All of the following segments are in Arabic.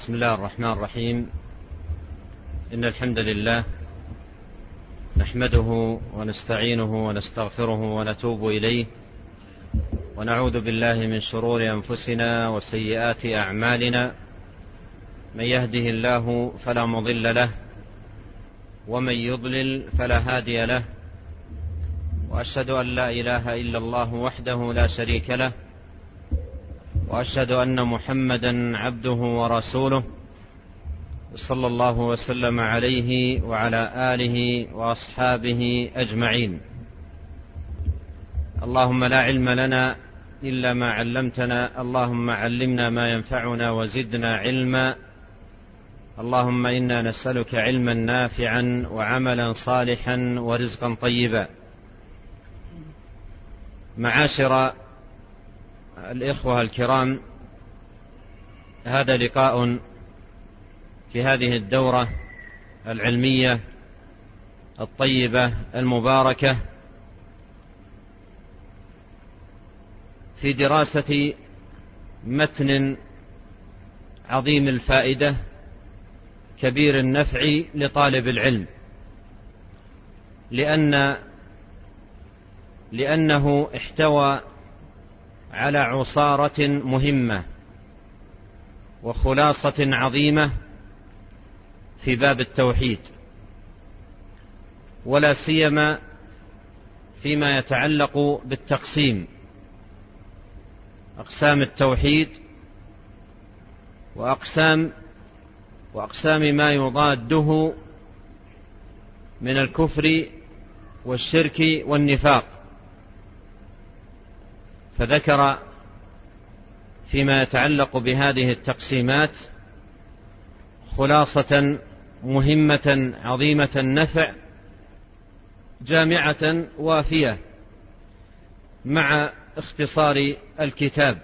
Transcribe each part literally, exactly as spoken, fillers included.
بسم الله الرحمن الرحيم. إن الحمد لله نحمده ونستعينه ونستغفره ونتوب إليه، ونعوذ بالله من شرور أنفسنا وسيئات أعمالنا. من يهده الله فلا مضل له، ومن يضلل فلا هادي له، وأشهد أن لا إله إلا الله وحده لا شريك له، وأشهد أن محمدا عبده ورسوله، صلى الله وسلم عليه وعلى آله وأصحابه أجمعين. اللهم لا علم لنا إلا ما علمتنا، اللهم علمنا ما ينفعنا وزدنا علما. اللهم إنا نسألك علما نافعا وعملا صالحا ورزقا طيبا. معاشر الإخوة الكرام، هذا لقاء في هذه الدورة العلمية الطيبة المباركة في دراسة متن عظيم الفائدة كبير النفع لطالب العلم، لأن لأنه احتوى على عصارة مهمة وخلاصة عظيمة في باب التوحيد، ولا سيما فيما يتعلق بالتقسيم، أقسام التوحيد وأقسام وأقسام ما يضاده من الكفر والشرك والنفاق. فذكر فيما يتعلق بهذه التقسيمات خلاصة مهمة عظيمة النفع جامعة وافية مع اختصار الكتاب.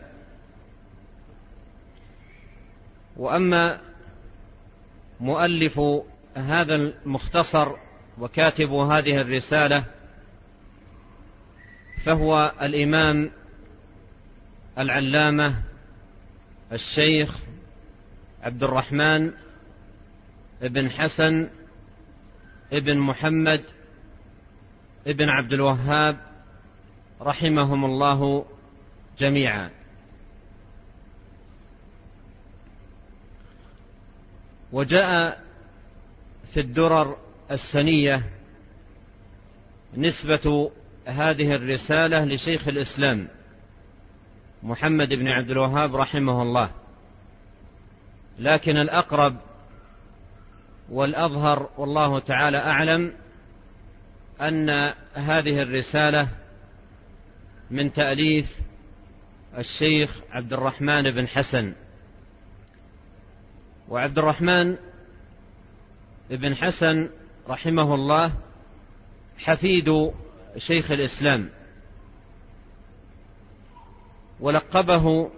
وأما مؤلف هذا المختصر وكاتب هذه الرسالة فهو الإمام العلامة الشيخ عبد الرحمن ابن حسن ابن محمد ابن عبد الوهاب رحمهم الله جميعا. وجاء في الدرر السنية نسبة هذه الرسالة لشيخ الإسلام محمد بن عبد الوهاب رحمه الله، لكن الأقرب والأظهر والله تعالى أعلم أن هذه الرسالة من تأليف الشيخ عبد الرحمن بن حسن. وعبد الرحمن بن حسن رحمه الله حفيد شيخ الإسلام، ولقبه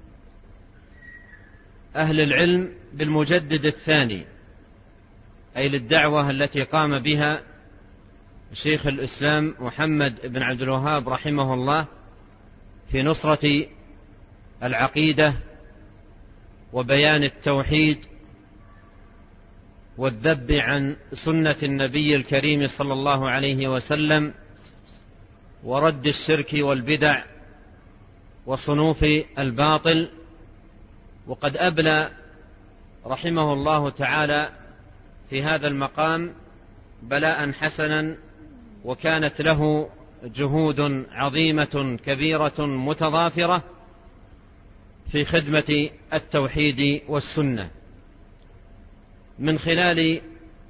أهل العلم بالمجدد الثاني، أي للدعوة التي قام بها شيخ الإسلام محمد بن عبد الوهاب رحمه الله في نصرة العقيدة وبيان التوحيد والذب عن سنة النبي الكريم صلى الله عليه وسلم ورد الشرك والبدع وصنوف الباطل. وقد أبلى رحمه الله تعالى في هذا المقام بلاء حسنا، وكانت له جهود عظيمة كبيرة متضافرة في خدمة التوحيد والسنة من خلال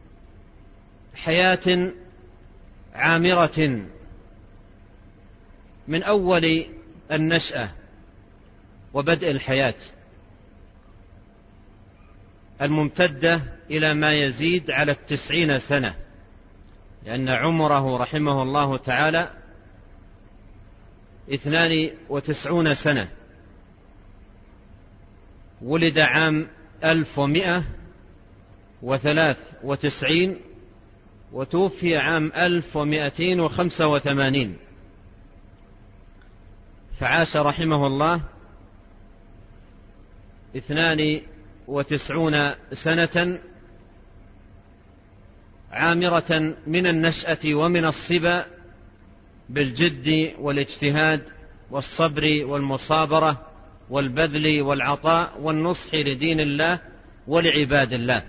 حياة عامرة من أول النشأة وبدء الحياة الممتدة إلى ما يزيد على التسعين سنة، لأن عمره رحمه الله تعالى اثنان وتسعون سنة. ولد عام ألف ومئة وثلاث وتسعين وتوفي عام ألف ومئتين وخمسة وثمانين، فعاش رحمه الله اثنان وتسعون سنة عامرة من النشأة ومن الصبا بالجد والاجتهاد والصبر والمصابرة والبذل والعطاء والنصح لدين الله ولعباد الله.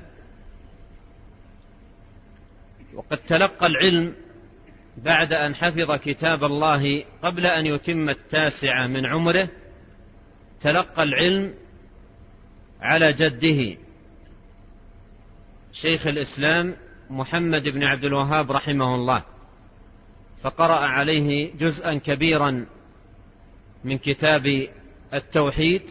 وقد تلقى العلم بعد أن حفظ كتاب الله قبل أن يتم التاسعة من عمره، تلقى العلم على جده شيخ الإسلام محمد بن عبد الوهاب رحمه الله، فقرأ عليه جزءا كبيرا من كتاب التوحيد،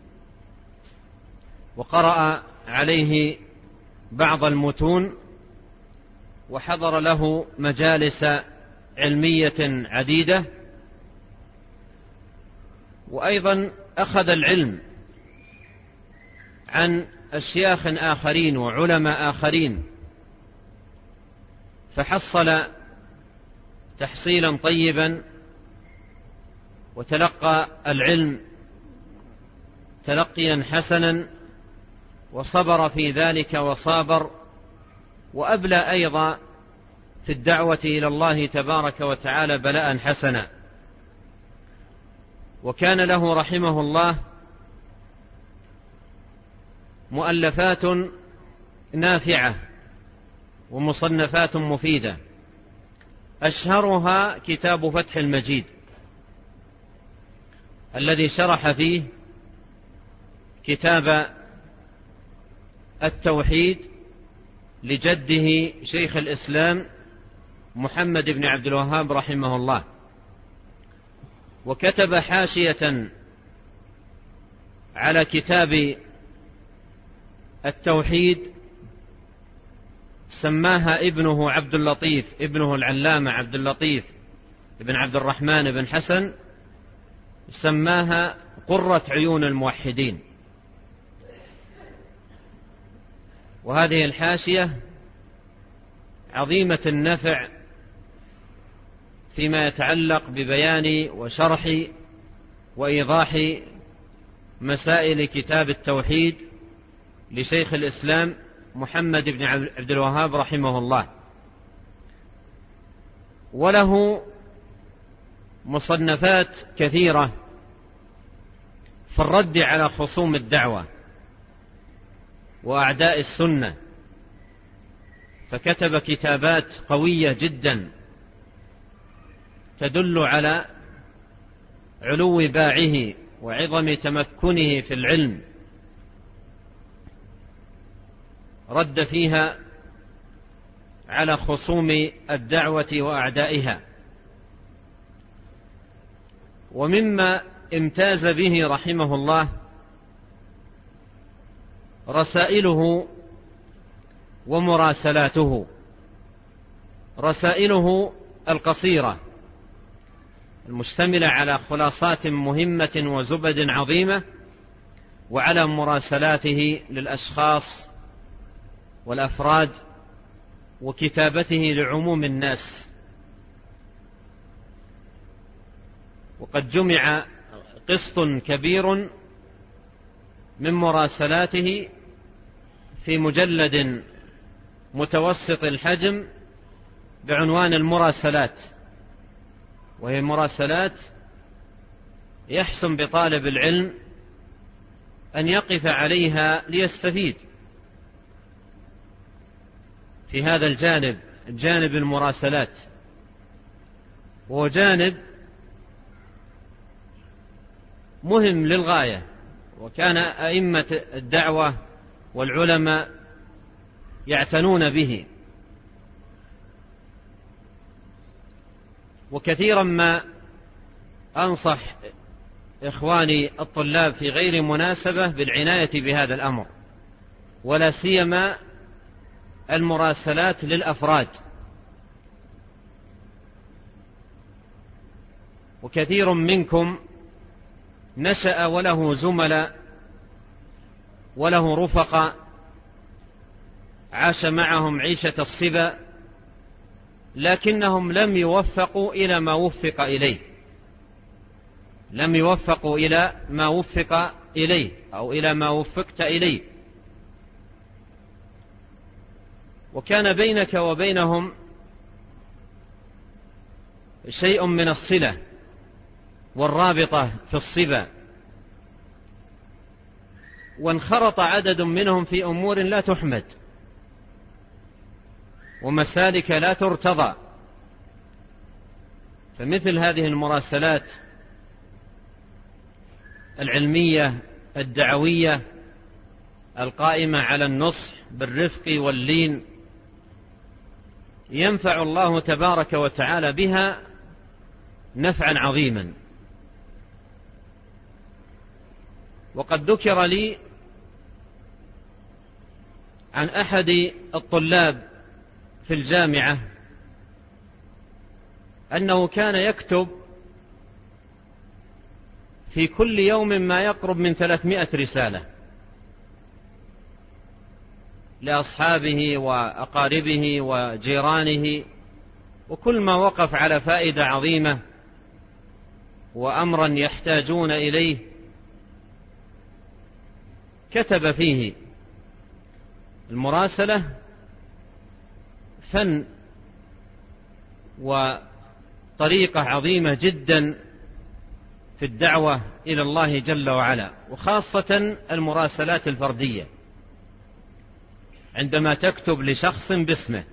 وقرأ عليه بعض المتون، وحضر له مجالس علمية عديدة، وأيضا أخذ العلم عن أشياخ آخرين وعلماء آخرين، فحصل تحصيلا طيبا، وتلقى العلم تلقيا حسنا، وصبر في ذلك وصابر، وأبلى أيضا في الدعوة إلى الله تبارك وتعالى بلاء حسنا. وكان له رحمه الله مؤلفات نافعة ومصنفات مفيدة، أشهرها كتاب فتح المجيد الذي شرح فيه كتاب التوحيد لجده شيخ الإسلام محمد بن عبد الوهاب رحمه الله. وكتب حاشية على كتاب التوحيد سماها ابنه عبد اللطيف، ابنه العلامة عبد اللطيف بن عبد الرحمن بن حسن، سماها قرة عيون الموحدين. وهذه الحاشية عظيمة النفع فيما يتعلق ببيان وشرح وإيضاح مسائل كتاب التوحيد لشيخ الإسلام محمد بن عبد الوهاب رحمه الله. وله مصنفات كثيرة في الرد على خصوم الدعوة وأعداء السنة، فكتب كتابات قوية جدا تدل على علو باعه وعظم تمكنه في العلم، رد فيها على خصوم الدعوة وأعدائها. ومما امتاز به رحمه الله رسائله ومراسلاته. رسائله القصيرة المشتملة على خلاصات مهمة وزبد عظيمة، وعلى مراسلاته للأشخاص والأفراد، وكتابته لعموم الناس. وقد جمع قسط كبير من مراسلاته في مجلد متوسط الحجم بعنوان المراسلات، وهي مراسلات يحسن بطالب العلم أن يقف عليها ليستفيد في هذا الجانب، جانب المراسلات، وهو جانب مهم للغاية. وكان أئمة الدعوة والعلماء يعتنون به، وكثيرا ما أنصح إخواني الطلاب في غير مناسبة بالعناية بهذا الأمر، ولا سيما المراسلات للأفراد. وكثير منكم نشأ وله زملاء وله رفقاء عاش معهم عيشة الصبا، لكنهم لم يوفقوا إلى ما وفق إليه، لم يوفقوا إلى ما وفق إليه أو إلى ما وفقت إليه. وكان بينك وبينهم شيء من الصلة والرابطة في الصبا، وانخرط عدد منهم في أمور لا تحمد ومسالك لا ترتضى. فمثل هذه المراسلات العلمية الدعوية القائمة على النصح بالرفق واللين ينفع الله تبارك وتعالى بها نفعا عظيما. وقد ذكر لي عن أحد الطلاب في الجامعة أنه كان يكتب في كل يوم ما يقرب من ثلاثمائة رسالة لأصحابه وأقاربه وجيرانه، وكل ما وقف على فائدة عظيمة وأمرا يحتاجون إليه كتب فيه. المراسلة فن وطريقة عظيمة جدا في الدعوة إلى الله جل وعلا، وخاصة المراسلات الفردية عندما تكتب لشخص باسمه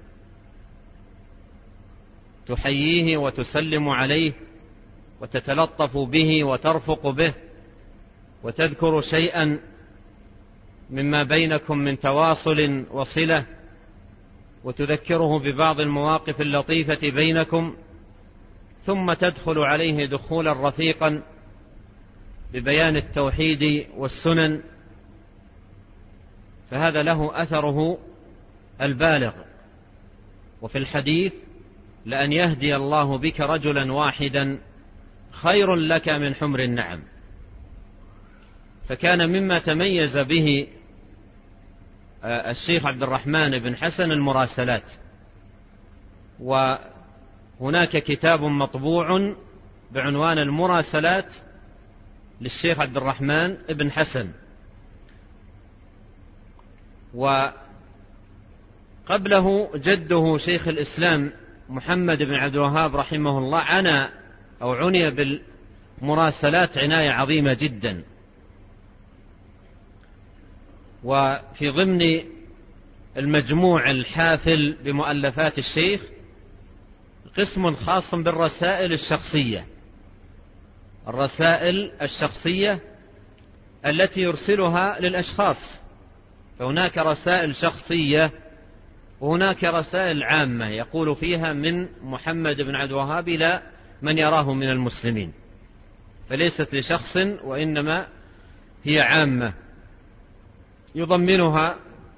تحييه وتسلم عليه وتتلطف به وترفق به وتذكر شيئا مما بينكم من تواصل وصلة وتذكره ببعض المواقف اللطيفة بينكم، ثم تدخل عليه دخولا رفيقا ببيان التوحيد والسنن، فهذا له أثره البالغ. وفي الحديث لأن يهدي الله بك رجلا واحدا خير لك من حمر النعم. فكان مما تميز به الشيخ عبد الرحمن بن حسن المراسلات، وهناك كتاب مطبوع بعنوان المراسلات للشيخ عبد الرحمن بن حسن، وقبله جده شيخ الإسلام محمد بن عبد الوهاب رحمه الله عنى أو عني بالمراسلات عناية عظيمة جدا. وفي ضمن المجموع الحافل بمؤلفات الشيخ قسم خاص بالرسائل الشخصية، الرسائل الشخصية التي يرسلها للأشخاص، فهناك رسائل شخصية وهناك رسائل عامة يقول فيها من محمد بن عبد الوهاب إلى من يراه من المسلمين، فليست لشخص وإنما هي عامة يضمنها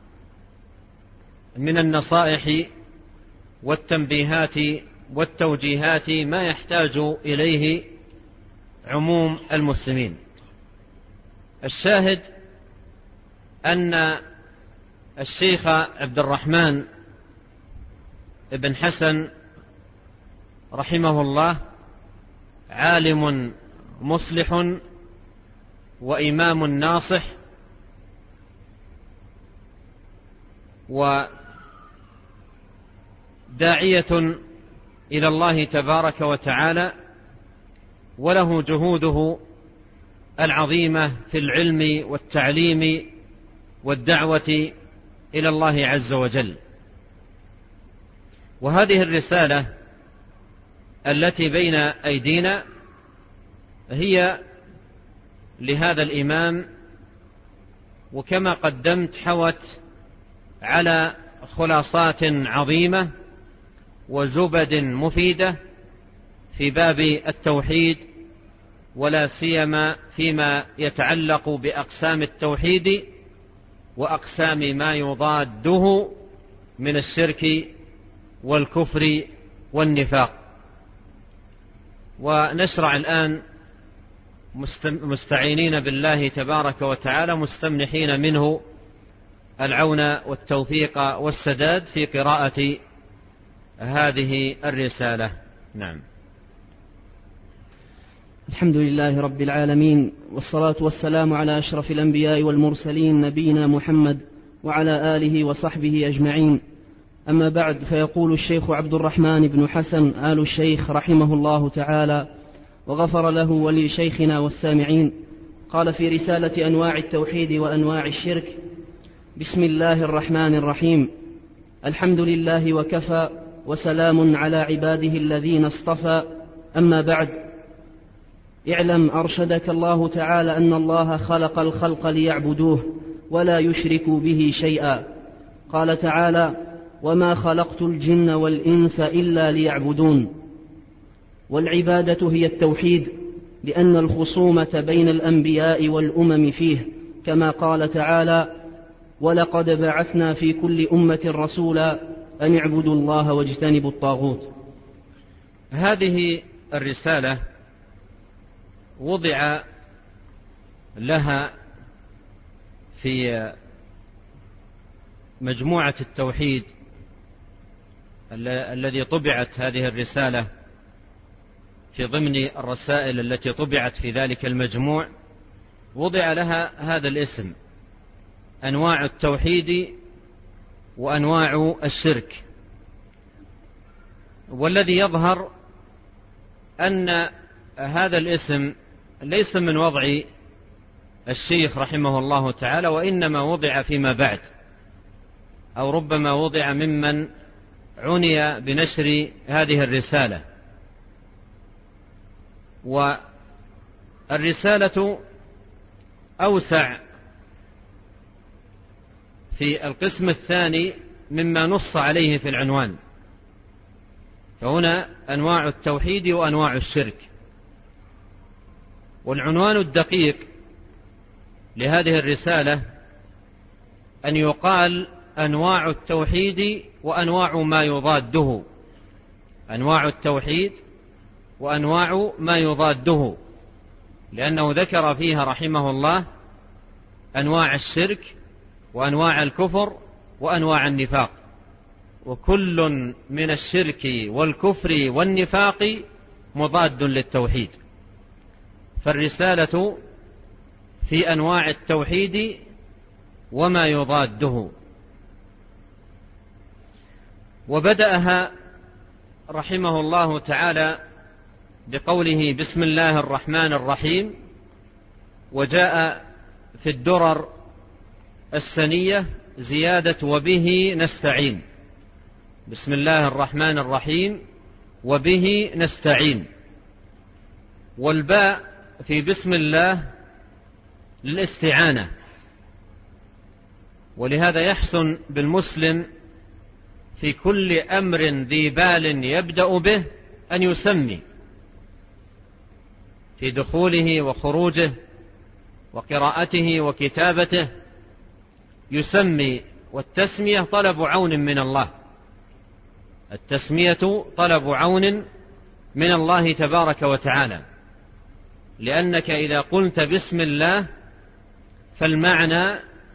من النصائح والتنبيهات والتوجيهات ما يحتاج إليه عموم المسلمين. الشاهد أن الشيخ عبد الرحمن بن حسن رحمه الله عالم مصلح وإمام ناصح، وداعية إلى الله تبارك وتعالى، وله جهوده العظيمة في العلم والتعليم والدعوة إلى الله عز وجل. وهذه الرسالة التي بين أيدينا هي لهذا الإمام، وكما قدمت حوت على خلاصات عظيمة وزبد مفيدة في باب التوحيد، ولا سيما فيما يتعلق بأقسام التوحيد وأقسام ما يضاده من الشرك والكفر والنفاق. ونشرع الآن مستعينين بالله تبارك وتعالى مستمنحين منه العون والتوفيق والسداد في قراءة هذه الرسالة. نعم. الحمد لله رب العالمين، والصلاة والسلام على أشرف الأنبياء والمرسلين نبينا محمد وعلى آله وصحبه أجمعين. أما بعد، فيقول الشيخ عبد الرحمن بن حسن آل الشيخ رحمه الله تعالى وغفر له ولشيخنا والسامعين، قال في رسالة أنواع التوحيد وأنواع الشرك: بسم الله الرحمن الرحيم. الحمد لله وكفى، وسلام على عباده الذين اصطفى. أما بعد، اعلم أرشدك الله تعالى أن الله خلق الخلق ليعبدوه ولا يشركوا به شيئا. قال تعالى: وما خلقت الجن والإنس إلا ليعبدون. والعبادة هي التوحيد، لأن الخصومة بين الأنبياء والأمم فيه، كما قال تعالى: ولقد بعثنا في كل أمة رسولا أن اعبدوا الله واجتنبوا الطاغوت. هذه الرسالة وضع لها في مجموعة التوحيد الذي طبعت هذه الرسالة في ضمن الرسائل التي طبعت في ذلك المجموع، وضع لها هذا الاسم: أنواع التوحيد وأنواع الشرك. والذي يظهر أن هذا الاسم ليس من وضع الشيخ رحمه الله تعالى، وإنما وضع فيما بعد، أو ربما وضع ممن عني بنشر هذه الرسالة. والرسالة أوسع في القسم الثاني مما نص عليه في العنوان، فهنا أنواع التوحيد وأنواع الشرك. والعنوان الدقيق لهذه الرسالة أن يقال أنواع التوحيد وأنواع ما يضاده، أنواع التوحيد وأنواع ما يضاده، لأنه ذكر فيها رحمه الله أنواع الشرك وأنواع الكفر وأنواع النفاق، وكل من الشرك والكفر والنفاق مضاد للتوحيد. فالرسالة في أنواع التوحيد وما يضاده. وبدأها رحمه الله تعالى بقوله: بسم الله الرحمن الرحيم. وجاء في الدرر السنية زيادة: وبه نستعين. بسم الله الرحمن الرحيم وبه نستعين. والباء في بسم الله للاستعانة، ولهذا يحسن بالمسلم في كل أمر ذي بال يبدأ به أن يسمي في دخوله وخروجه وقراءته وكتابته، يسمي. والتسمية طلب عون من الله، التسمية طلب عون من الله تبارك وتعالى، لأنك إذا قلت بسم الله فالمعنى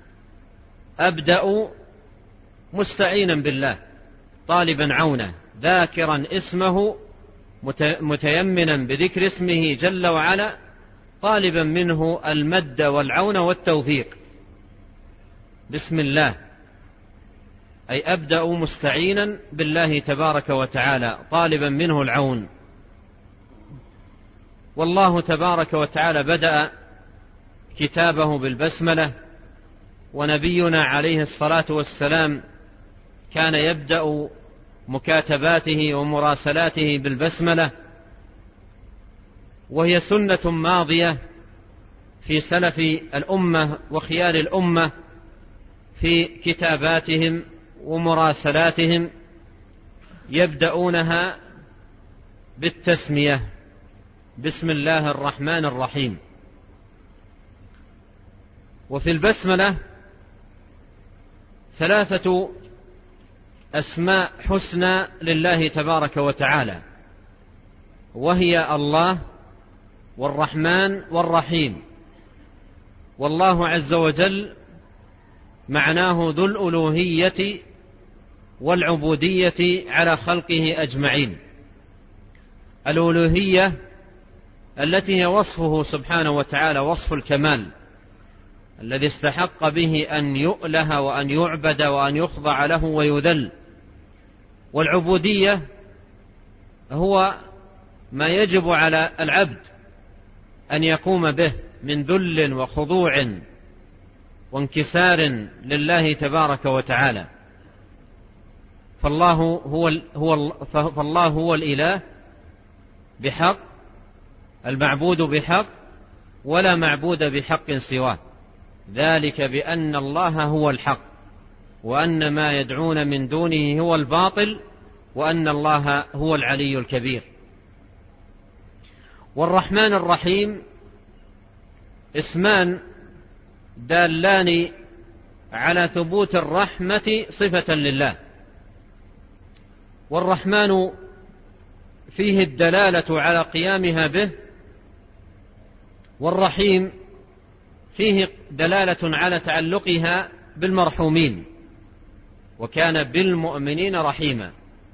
أبدأ مستعينا بالله طالبا عونه، ذاكرا اسمه متيمنا بذكر اسمه جل وعلا، طالبا منه المد والعون والتوفيق. بسم الله أي أبدأ مستعينا بالله تبارك وتعالى طالبا منه العون. والله تبارك وتعالى بدأ كتابه بالبسملة، ونبينا عليه الصلاة والسلام كان يبدأ مكاتباته ومراسلاته بالبسملة، وهي سنة ماضية في سلف الأمة وخيار الأمة في كتاباتهم ومراسلاتهم، يبدأونها بالتسمية: بسم الله الرحمن الرحيم. وفي البسملة ثلاثة أسماء حسنى لله تبارك وتعالى، وهي الله والرحمن والرحيم. والله عز وجل معناه ذو الألوهية والعبودية على خلقه أجمعين. الألوهية التي هي وصفه سبحانه وتعالى، وصف الكمال الذي استحق به أن يؤله وأن يعبد وأن يخضع له ويذل، والعبودية هو ما يجب على العبد أن يقوم به من ذل وخضوع وانكسار لله تبارك وتعالى. فالله هو هو فالله هو الإله بحق، المعبود بحق، ولا معبود بحق سواه، ذلك بأن الله هو الحق وأن ما يدعون من دونه هو الباطل وأن الله هو العلي الكبير. والرحمن الرحيم اسمان دالان على ثبوت الرحمة صفة لله. والرحمن فيه الدلالة على قيامها به، والرحيم فيه دلالة على تعلقها بالمرحومين، وكان بالمؤمنين رحيما.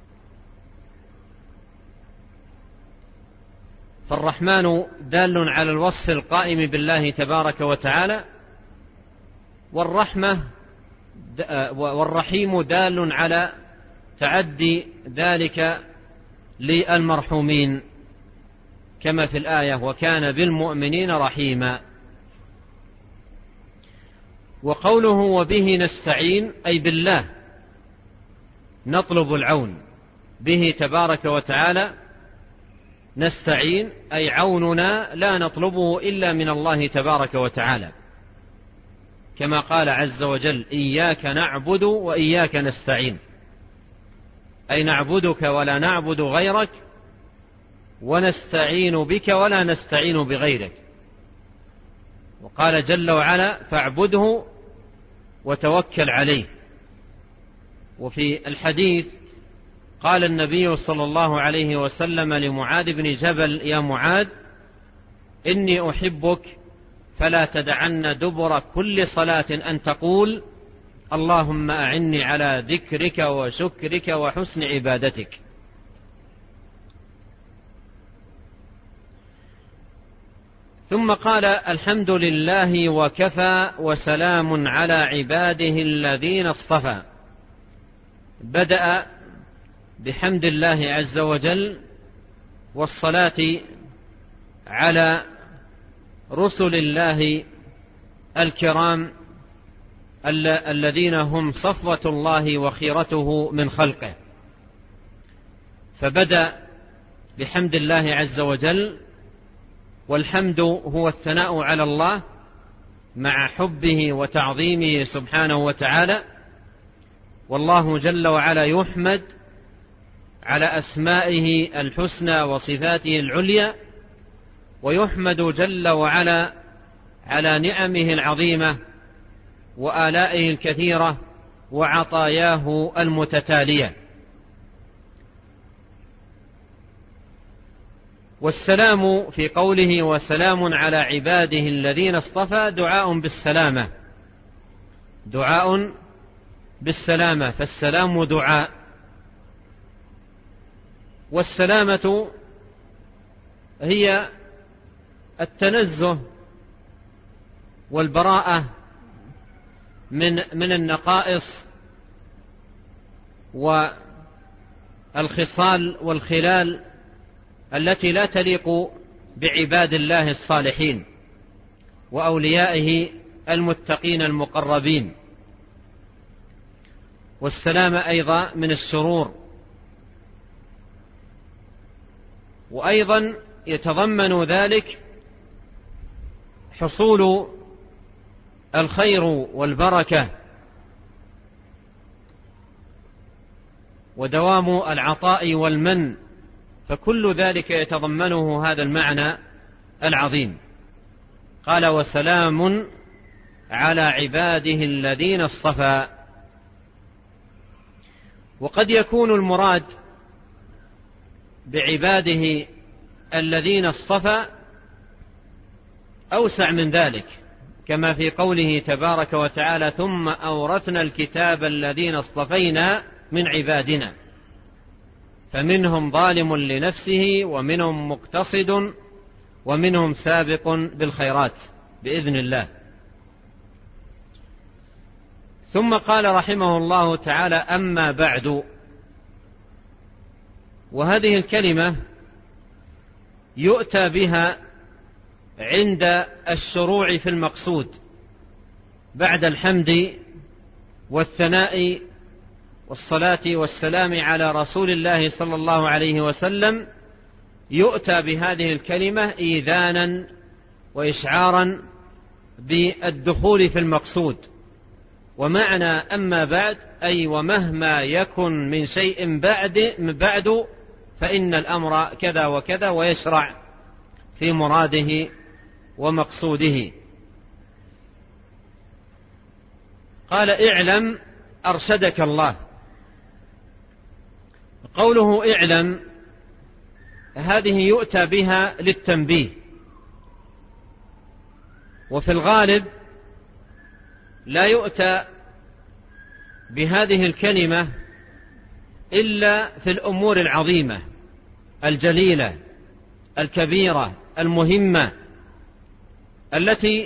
فالرحمن دال على الوصف القائم بالله تبارك وتعالى، والرحمة والرحيم دال على تعدي ذلك للمرحومين كما في الآية وكان بالمؤمنين رحيما. وقوله وبه نستعين أي بالله نطلب العون، به تبارك وتعالى نستعين أي عوننا لا نطلبه إلا من الله تبارك وتعالى، كما قال عز وجل إياك نعبد وإياك نستعين، أي نعبدك ولا نعبد غيرك، ونستعين بك ولا نستعين بغيرك. وقال جل وعلا فاعبده وتوكل عليه. وفي الحديث قال النبي صلى الله عليه وسلم لمعاذ بن جبل يا معاذ إني أحبك فلا تدعن دبر كل صلاة أن تقول اللهم أعني على ذكرك وشكرك وحسن عبادتك. ثم قال الحمد لله وكفى وسلام على عباده الذين اصطفى. بدأ بحمد الله عز وجل والصلاة على رسل الله الكرام الذين هم صفوة الله وخيرته من خلقه. فبدأ بحمد الله عز وجل، والحمد هو الثناء على الله مع حبه وتعظيمه سبحانه وتعالى. والله جل وعلا يحمد على أسمائه الحسنى وصفاته العليا، ويحمد جل وعلا على نعمه العظيمة وآلائه الكثيرة وعطاياه المتتالية. والسلام في قوله وسلام على عباده الذين اصطفى دعاء بالسلامة، دعاء بالسلامة، فالسلام دعاء. والسلامة هي التنزه والبراءة من من النقائص والخصال والخلال التي لا تليق بعباد الله الصالحين وأوليائه المتقين المقربين. والسلام أيضا من الشرور. وأيضا يتضمن ذلك حصول الخير والبركة ودوام العطاء والمن، فكل ذلك يتضمنه هذا المعنى العظيم. قال وسلام على عباده الذين اصطفى. وقد يكون المراد بعباده الذين اصطفى أوسع من ذلك، كما في قوله تبارك وتعالى ثم أورثنا الكتاب الذين اصطفينا من عبادنا فمنهم ظالم لنفسه ومنهم مقتصد ومنهم سابق بالخيرات بإذن الله. ثم قال رحمه الله تعالى أما بعد، وهذه الكلمة يؤتى بها عند الشروع في المقصود بعد الحمد والثناء والصلاة والسلام على رسول الله صلى الله عليه وسلم، يؤتى بهذه الكلمة إيذانا وإشعارا بالدخول في المقصود. ومعنى أما بعد أي ومهما يكن من شيء بعد بعد فإن الأمر كذا وكذا، ويشرع في مراده ومقصوده. قال اعلم أرشدك الله. قوله اعلم هذه يؤتى بها للتنبيه، وفي الغالب لا يؤتى بهذه الكلمة إلا في الأمور العظيمة الجليلة الكبيرة المهمة التي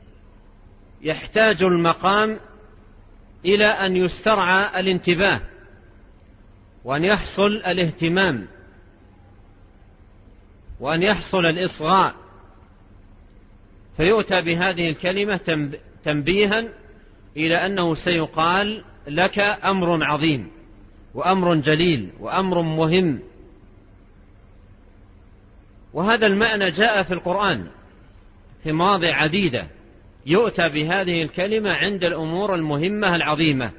يحتاج المقام إلى أن يسترعى الانتباه وأن يحصل الاهتمام وأن يحصل الإصغاء، فيؤتى بهذه الكلمة تنبيها إلى أنه سيقال لك أمر عظيم وأمر جليل وأمر مهم. وهذا المعنى جاء في القرآن في مواضع عديدة، يؤتى بهذه الكلمة عند الأمور المهمة العظيمة،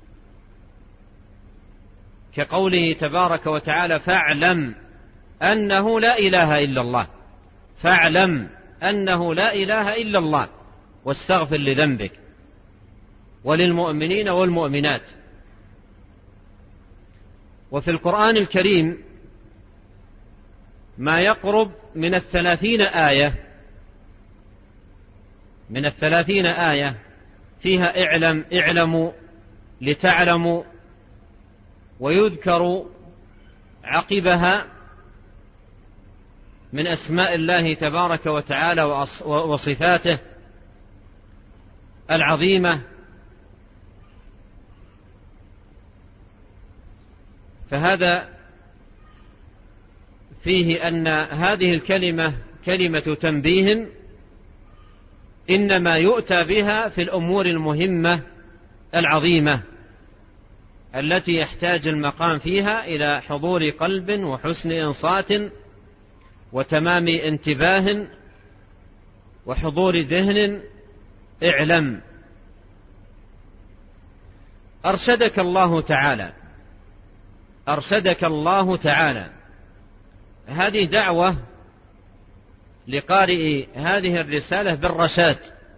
كقوله تبارك وتعالى فاعلم أنه لا إله إلا الله، فاعلم أنه لا إله إلا الله واستغفر لذنبك وللمؤمنين والمؤمنات. وفي القرآن الكريم ما يقرب من الثلاثين آية من الثلاثين آية فيها اعلم اعلموا لتعلموا، ويذكر عقبها من أسماء الله تبارك وتعالى وصفاته العظيمة. فهذا فيه أن هذه الكلمة كلمة تنبيه إنما يؤتى بها في الأمور المهمة العظيمة التي يحتاج المقام فيها إلى حضور قلب وحسن إنصات وتمام انتباه وحضور ذهن. اعلم أرشدك الله تعالى، أرشدك الله تعالى. هذه دعوة لقارئ هذه الرسالة بالرشاد،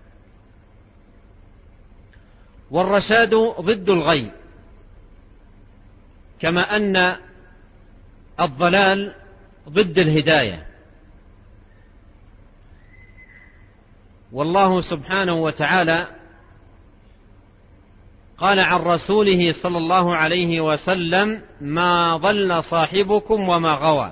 والرشاد ضد الغي، كما أن الضلال ضد الهداية. والله سبحانه وتعالى قال عن رسوله صلى الله عليه وسلم ما ضل صاحبكم وما غوى.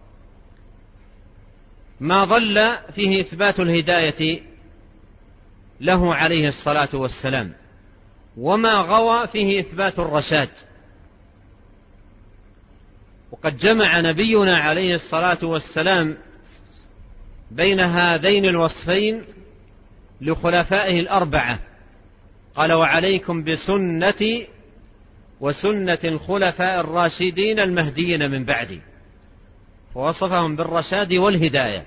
ما ضل فيه إثبات الهداية له عليه الصلاة والسلام، وما غوى فيه إثبات الرشاد. وقد جمع نبينا عليه الصلاة والسلام بين هذين الوصفين لخلفائه الأربعة، قال وعليكم بسنتي وسنة الخلفاء الراشدين المهديين من بعدي، ووصفهم بالرشاد والهداية،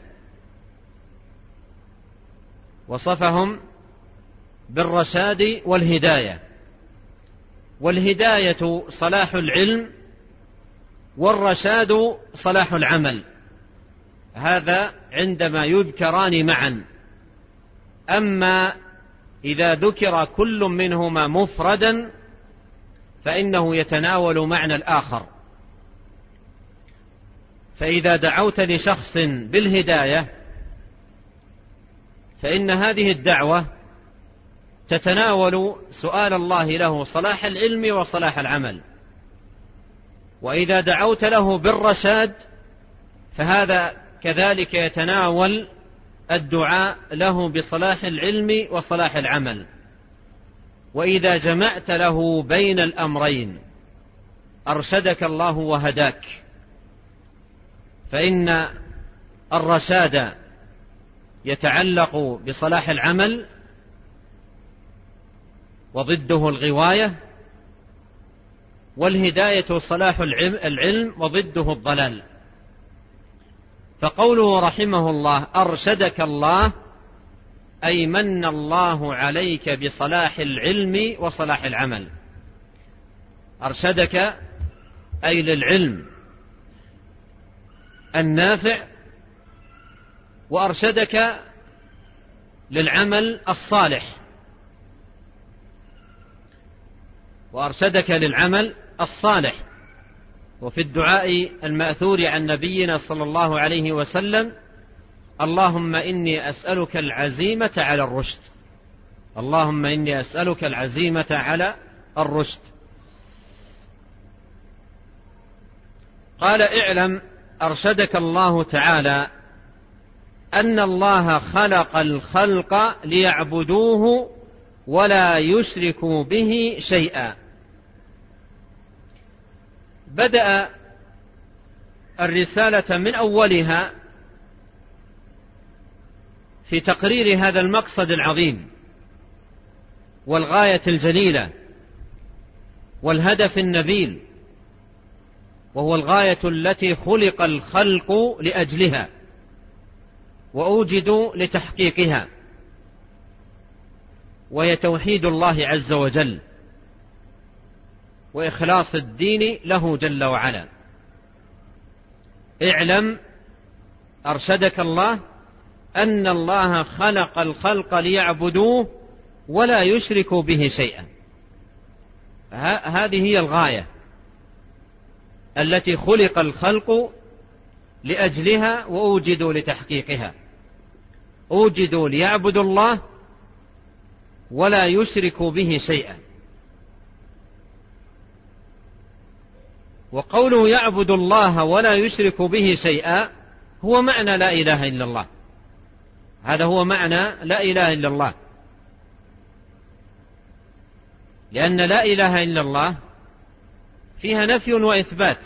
وصفهم بالرشاد والهداية. والهداية صلاح العلم، والرشاد صلاح العمل، هذا عندما يذكران معا. أما إذا ذكر كل منهما مفردا فإنه يتناول معنى الآخر. فإذا دعوت لشخص بالهداية فإن هذه الدعوة تتناول سؤال الله له صلاح العلم وصلاح العمل. وإذا دعوت له بالرشاد فهذا كذلك يتناول الدعاء له بصلاح العلم وصلاح العمل. وإذا جمعت له بين الأمرين أرشدك الله وهداك، فإن الرشاد يتعلق بصلاح العمل وضده الغواية، والهداية صلاح العلم وضده الضلال. فقوله رحمه الله أرشدك الله أي من الله عليك بصلاح العلم وصلاح العمل. أرشدك أي للعلم النافع، وأرشدك للعمل الصالح، وأرشدك للعمل الصالح. وفي الدعاء المأثور عن نبينا صلى الله عليه وسلم اللهم إني أسألك العزيمة على الرشد، اللهم إني أسألك العزيمة على الرشد. قال اعلم أرشدك الله تعالى أن الله خلق الخلق ليعبدوه ولا يشركوا به شيئا. بدأ الرسالة من أولها في تقرير هذا المقصد العظيم والغاية الجليلة والهدف النبيل، وهو الغاية التي خلق الخلق لأجلها وأوجدوا لتحقيقها، وهي توحيد الله عز وجل وإخلاص الدين له جل وعلا. اعلم أرشدك الله أن الله خلق الخلق ليعبدوه ولا يشركوا به شيئا. هذه هي الغاية التي خلق الخلق لأجلها وأوجدوا لتحقيقها، أوجدوا ليعبدوا الله ولا يشركوا به شيئا. وقوله يعبد الله ولا يشرك به شيئا هو معنى لا إله إلا الله، هذا هو معنى لا إله إلا الله، لأن لا إله إلا الله فيها نفي وإثبات.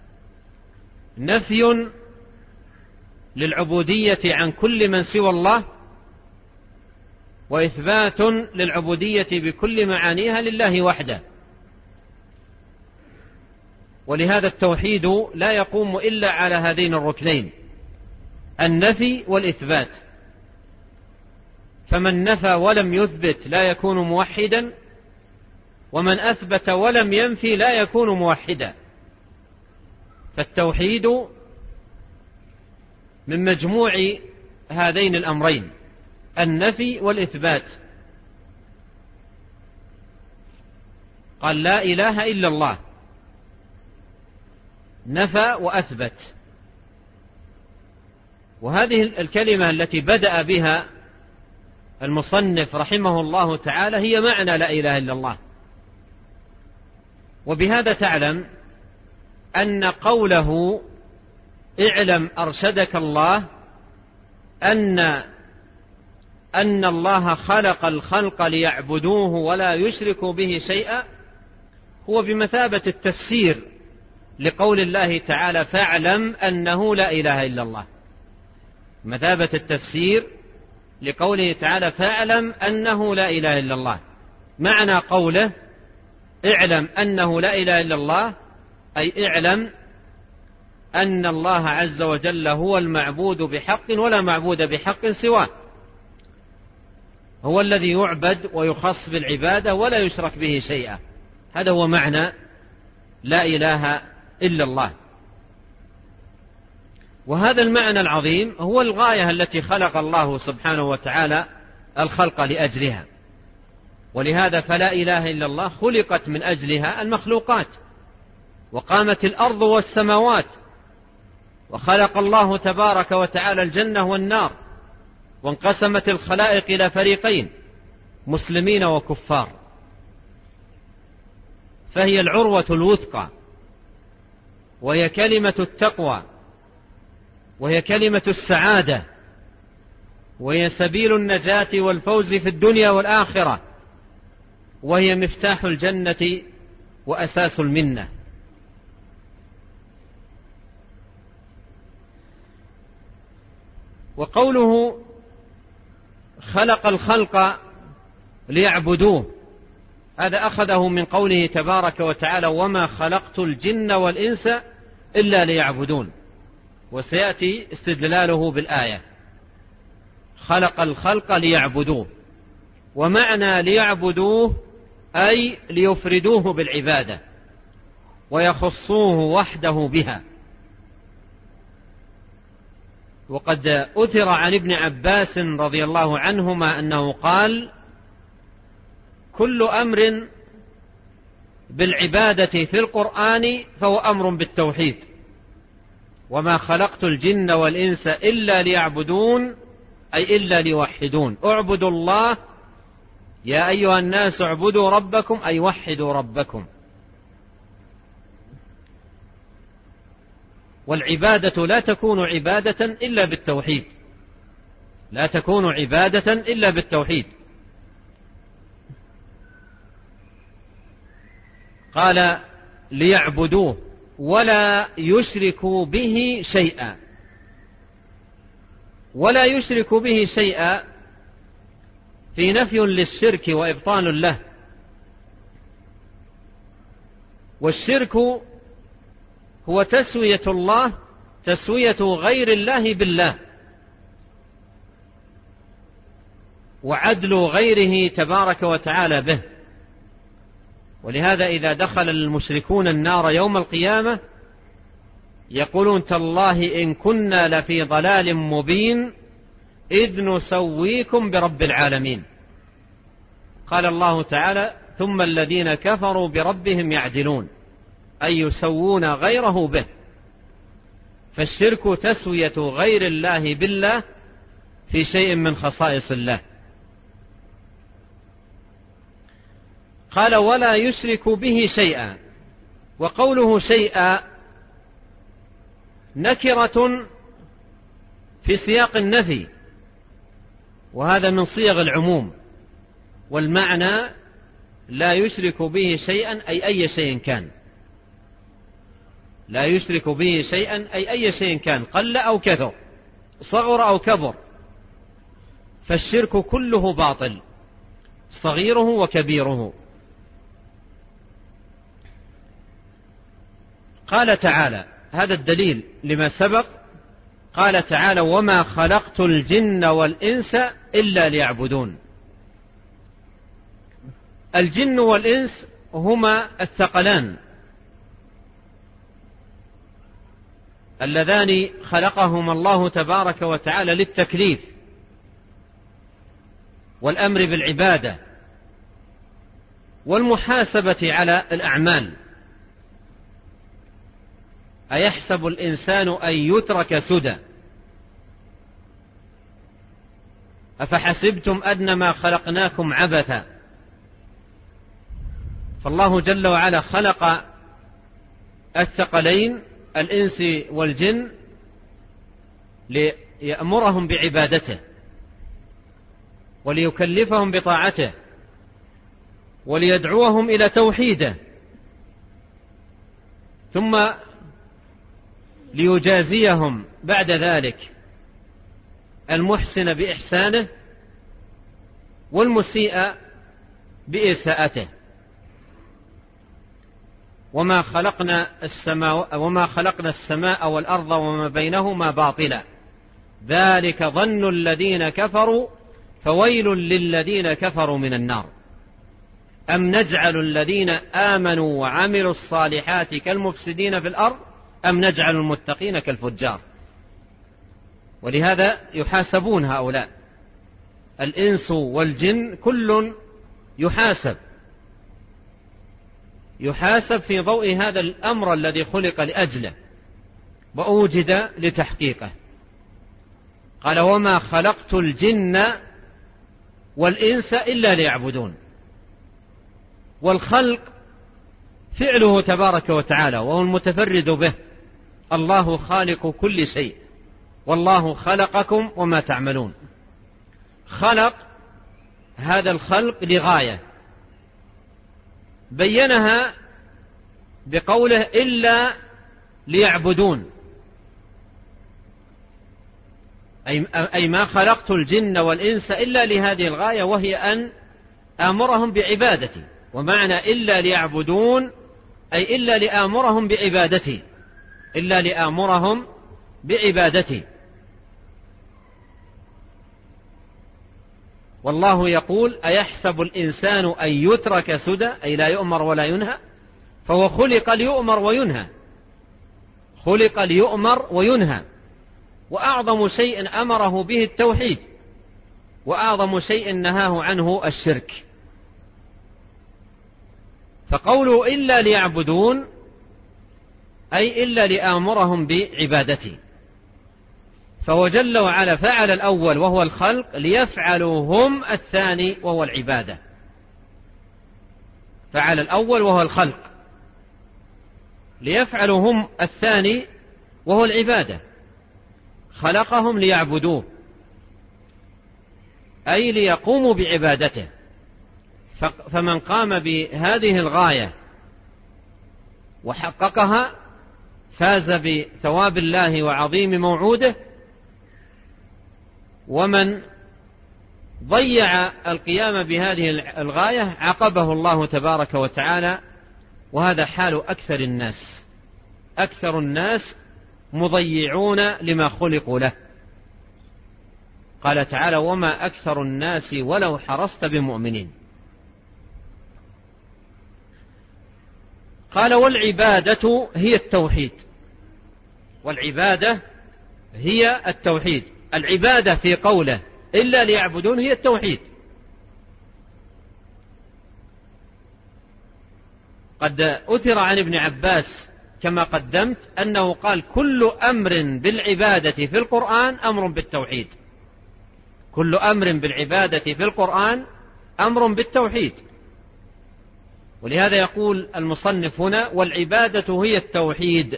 نفي للعبودية عن كل من سوى الله، وإثبات للعبودية بكل معانيها لله وحده. ولهذا التوحيد لا يقوم إلا على هذين الركنين، النفي والإثبات. فمن نفى ولم يثبت لا يكون موحدا، ومن أثبت ولم ينفي لا يكون موحدا. فالتوحيد من مجموع هذين الأمرين، النفي والإثبات. قال لا إله إلا الله، نفى وأثبت. وهذه الكلمة التي بدأ بها المصنف رحمه الله تعالى هي معنى لا إله إلا الله. وبهذا تعلم أن قوله اعلم أرشدك الله أن أن الله خلق الخلق ليعبدوه ولا يشركوا به شيئا هو بمثابة التفسير لقول الله تعالى فاعلم أنه لا إله إلا الله، مثابة التفسير لقوله تعالى فاعلم أنه لا إله إلا الله. معنى قوله اعلم أنه لا إله إلا الله أي اعلم أن الله عز وجل هو المعبود بحق ولا معبود بحق سواه، هو الذي يعبد ويخص بالعبادة ولا يشرك به شيئا. هذا هو معنى لا إله إلا الله. وهذا المعنى العظيم هو الغاية التي خلق الله سبحانه وتعالى الخلق لأجلها. ولهذا فلا إله إلا الله خلقت من أجلها المخلوقات، وقامت الأرض والسماوات، وخلق الله تبارك وتعالى الجنة والنار، وانقسمت الخلائق إلى فريقين مسلمين وكفار، فهي العروة الوثقى، وهي كلمة التقوى، وهي كلمة السعادة، وهي سبيل النجاة والفوز في الدنيا والآخرة، وهي مفتاح الجنة وأساس المنة. وقوله خلق الخلق ليعبدوه، هذا أخذه من قوله تبارك وتعالى وما خلقت الجن والإنس إلا ليعبدون، وسيأتي استدلاله بالآية خلق الخلق ليعبدوه، ومعنى ليعبدوه أي ليفردوه بالعبادة ويخصوه وحده بها. وقد أثر عن ابن عباس رضي الله عنهما أنه قال كل أمر بالعبادة في القرآن فهو أمر بالتوحيد، وما خلقت الجن والإنس إلا ليعبدون أي إلا ليوحدون، اعبدوا الله يا أيها الناس اعبدوا ربكم أي وحدوا ربكم. والعبادة لا تكون عبادة إلا بالتوحيد، لا تكون عبادة إلا بالتوحيد. قال ليعبدوه ولا يشركوا به شيئا، ولا يشركوا به شيئا في نفي للشرك وإبطال له. والشرك هو تسوية الله تسوية غير الله بالله، وعدل غيره تبارك وتعالى به. ولهذا إذا دخل المشركون النار يوم القيامة يقولون تالله إن كنا لفي ضلال مبين إذ نسويكم برب العالمين. قال الله تعالى ثم الذين كفروا بربهم يعدلون أي يسوون غيره به. فالشرك تسوية غير الله بالله في شيء من خصائص الله. قال ولا يشرك به شيئا، وقوله شيئا نكرة في سياق النفي، وهذا من صيغ العموم، والمعنى لا يشرك به شيئا أي أي شيء كان، لا يشرك به شيئا أي أي شيء كان قل أو كثر صغر أو كبر، فالشرك كله باطل صغيره وكبيره. قال تعالى هذا الدليل لما سبق، قال تعالى وما خلقت الجن والإنس إلا ليعبدون. الجن والإنس هما الثقلان اللذان خلقهما الله تبارك وتعالى للتكليف والأمر بالعبادة والمحاسبة على الأعمال. أيحسب الإنسان أن يترك سدى أفحسبتم أنما خلقناكم عبثا. فالله جل وعلا خلق الثقلين الإنس والجن ليأمرهم بعبادته وليكلفهم بطاعته وليدعوهم إلى توحيده، ثم ليجازيهم بعد ذلك المحسن بإحسانه والمسيء بإساءته. وما خلقنا السماء وما خلقنا السماء والأرض وما بينهما باطلا ذلك ظن الذين كفروا فويل للذين كفروا من النار. أم نجعل الذين آمنوا وعملوا الصالحات كالمفسدين في الأرض أم نجعل المتقين كالفجار. ولهذا يحاسبون هؤلاء الإنس والجن كل يحاسب يحاسب في ضوء هذا الأمر الذي خلق لأجله وأوجد لتحقيقه. قال وما خلقت الجن والإنس إلا ليعبدون. والخلق فعله تبارك وتعالى وهو المتفرد به، الله خالق كل شيء والله خلقكم وما تعملون. خلق هذا الخلق لغاية بينها بقوله إلا ليعبدون. أي ما خلقت الجن والإنس إلا لهذه الغاية، وهي أن آمرهم بعبادتي. ومعنى إلا ليعبدون أي إلا لآمرهم بعبادتي، إلا لآمرهم بعبادتي. والله يقول: أيحسب الإنسان أن يترك سدى، أي لا يؤمر ولا ينهى، فهو خلق ليؤمر وينهى، خلق ليؤمر وينهى. وأعظم شيء أمره به التوحيد، وأعظم شيء نهاه عنه الشرك. فقوله إلا ليعبدون أي إلا لآمرهم بعبادتي. فهو جل وعلا فعل الأول وهو الخلق ليفعلوا هم الثاني وهو العبادة. فعل الأول وهو الخلق ليفعلوا هم الثاني وهو العبادة. خلقهم ليعبدوه أي ليقوموا بعبادته. فمن قام بهذه الغاية وحققها فاز بثواب الله وعظيم موعوده، ومن ضيع القيام بهذه الغاية عاقبه الله تبارك وتعالى. وهذا حال أكثر الناس، أكثر الناس مضيعون لما خلقوا له. قال تعالى: وما أكثر الناس ولو حرصت بمؤمنين. قال: والعبادة هي التوحيد. والعبادة هي التوحيد. العبادة في قوله إلا ليعبدون هي التوحيد. قد أثر عن ابن عباس كما قدمت أنه قال: كل أمر بالعبادة في القرآن أمر بالتوحيد. كل أمر بالعبادة في القرآن أمر بالتوحيد. ولهذا يقول المصنف هنا: والعبادة هي التوحيد.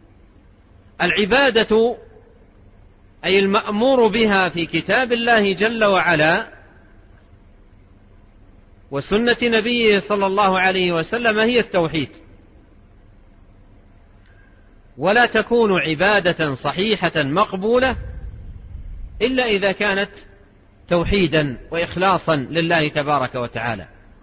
العبادة أي المأمور بها في كتاب الله جل وعلا وسنة نبيه صلى الله عليه وسلم هي التوحيد. ولا تكون عبادة صحيحة مقبولة إلا إذا كانت توحيدا وإخلاصا لله تبارك وتعالى.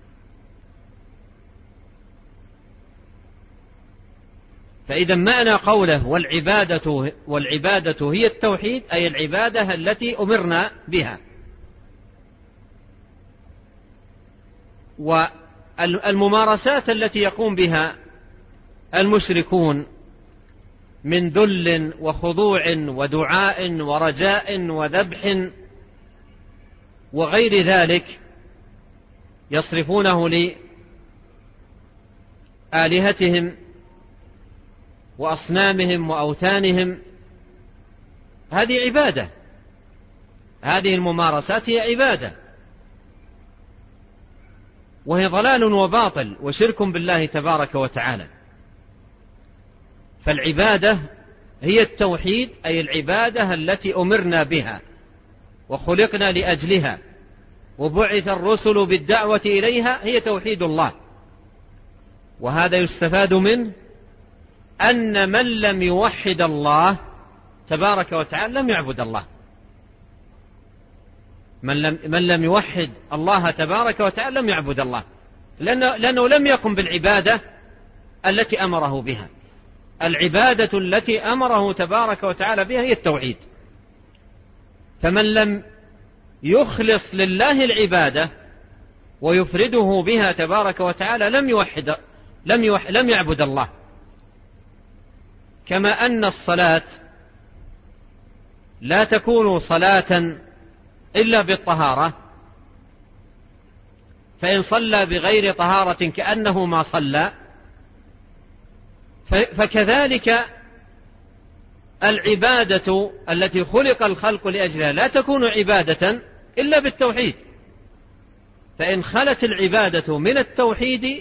فإذا معنى قوله والعبادة, والعبادة هي التوحيد أي العبادة التي أمرنا بها. والممارسات التي يقوم بها المشركون من ذل وخضوع ودعاء ورجاء وذبح وغير ذلك يصرفونه لآلهتهم وأصنامهم وأوثانهم، هذه عبادة. هذه الممارسات هي عبادة، وهي ضلال وباطل وشرك بالله تبارك وتعالى. فالعبادة هي التوحيد أي العبادة التي أمرنا بها وخلقنا لأجلها وبعث الرسل بالدعوة إليها، هي توحيد الله. وهذا يستفاد منه أن من لم يوحد الله تبارك وتعالى لم يعبد الله. من لم, من لم يوحد الله تبارك وتعالى لم يعبد الله، لأنه, لأنه لم يقم بالعبادة التي أمره بها. العبادة التي أمره تبارك وتعالى بها هي التوحيد. فمن لم يخلص لله العبادة ويفرده بها تبارك وتعالى لم يوحد لم, يوحد لم يعبد الله. كما أن الصلاة لا تكون صلاة إلا بالطهارة، فإن صلى بغير طهارة كأنه ما صلى. فكذلك العبادة التي خلق الخلق لأجلها لا تكون عبادة إلا بالتوحيد. فإن خلت العبادة من التوحيد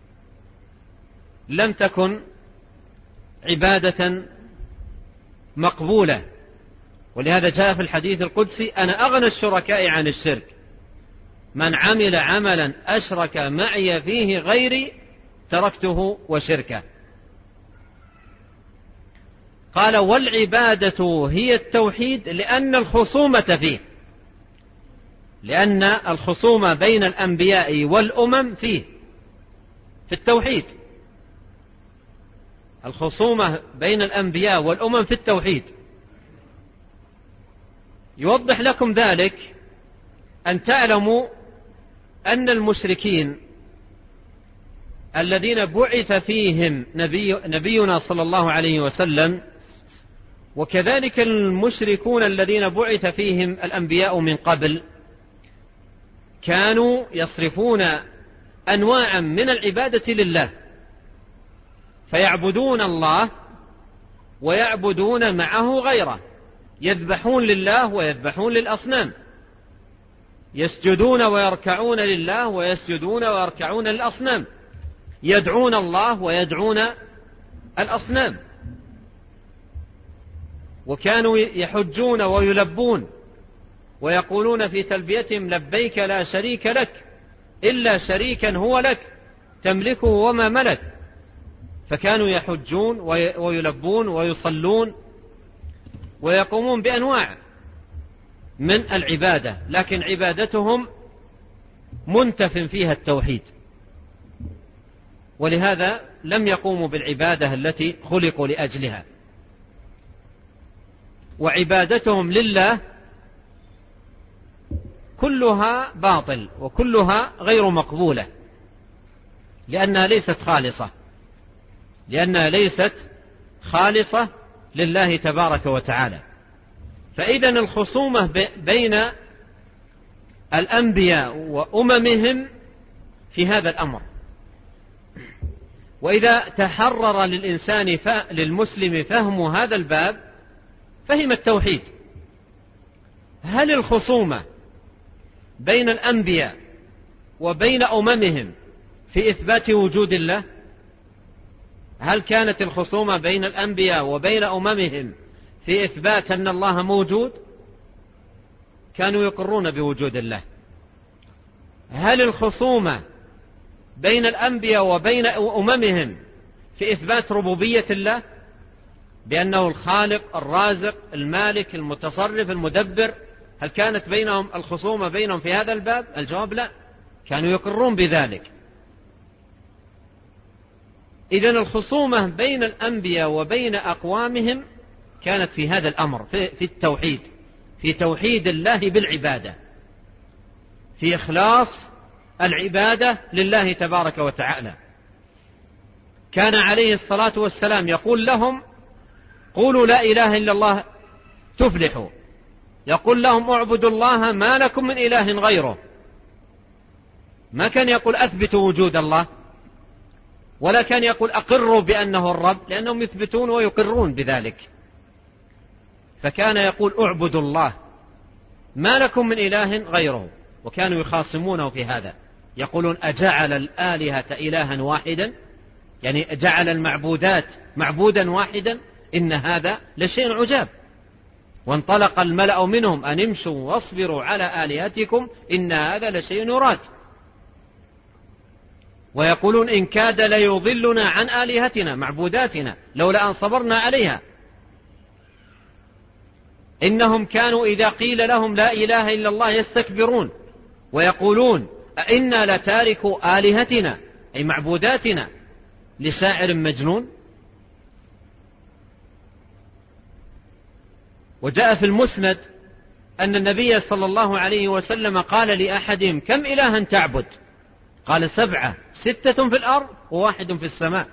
لم تكن عبادة مقبولة. ولهذا جاء في الحديث القدسي: أنا أغنى الشركاء عن الشرك، من عمل عملا أشرك معي فيه غيري تركته وشركه. قال والعبادة هي التوحيد لأن الخصومة فيه، لأن الخصومة بين الأنبياء والأمم فيه، في التوحيد. الخصومة بين الأنبياء والأمم في التوحيد. يوضح لكم ذلك أن تعلموا أن المشركين الذين بعث فيهم نبي نبينا صلى الله عليه وسلم، وكذلك المشركون الذين بعث فيهم الأنبياء من قبل، كانوا يصرفون أنواعا من العبادة لله، فيعبدون الله ويعبدون معه غيره، يذبحون لله ويذبحون للأصنام، يسجدون ويركعون لله ويسجدون ويركعون للأصنام، يدعون الله ويدعون الأصنام. وكانوا يحجون ويلبون ويقولون في تلبيتهم لبيك لا شريك لك إلا شريكا هو لك تملكه وما ملك. فكانوا يحجون ويلبون ويصلون ويقومون بأنواع من العبادة، لكن عبادتهم منتف فيها التوحيد، ولهذا لم يقوموا بالعبادة التي خلقوا لأجلها. وعبادتهم لله كلها باطل وكلها غير مقبولة، لأنها ليست خالصة لأنها ليست خالصة لله تبارك وتعالى. فإذا الخصومة بين الأنبياء وأممهم في هذا الأمر. وإذا تحرر للإنسان ف... للمسلم فهم هذا الباب فهم التوحيد. هل الخصومة بين الأنبياء وبين أممهم في إثبات وجود الله؟ هل كانت الخصومة بين الأنبياء وبين أممهم في إثبات أن الله موجود؟ كانوا يقرون بوجود الله. هل الخصومة بين الأنبياء وبين أممهم في إثبات ربوبية الله بأنه الخالق الرازق المالك المتصرف المدبر؟ هل كانت بينهم الخصومة بينهم في هذا الباب؟ الجواب لا، كانوا يقرون بذلك. إذن الخصومة بين الأنبياء وبين أقوامهم كانت في هذا الأمر، في التوحيد، في توحيد الله بالعبادة، في إخلاص العبادة لله تبارك وتعالى. كان عليه الصلاة والسلام يقول لهم قولوا لا إله إلا الله تفلحوا، يقول لهم اعبدوا الله ما لكم من إله غيره. ما كان يقول أثبتوا وجود الله، ولا كان يقول أقروا بأنه الرب، لأنهم يثبتون ويقرون بذلك. فكان يقول اعبدوا الله ما لكم من إله غيره. وكانوا يخاصمونه في هذا، يقولون أجعل الآلهة إلها واحدا، يعني جعل المعبودات معبودا واحدا، إن هذا لشيء عجاب. وانطلق الملأ منهم أن امشوا واصبروا على آلهتكم إن هذا لشيء يراد. ويقولون إن كاد ليضلنا عن آلهتنا معبوداتنا لولا أن صبرنا عليها. إنهم كانوا إذا قيل لهم لا إله إلا الله يستكبرون ويقولون أئنا لتاركوا آلهتنا أي معبوداتنا لشاعر مجنون. وجاء في المسند أن النبي صلى الله عليه وسلم قال لأحدهم كم إلها تعبد؟ قال سبعة، ستة في الأرض وواحد في السماء.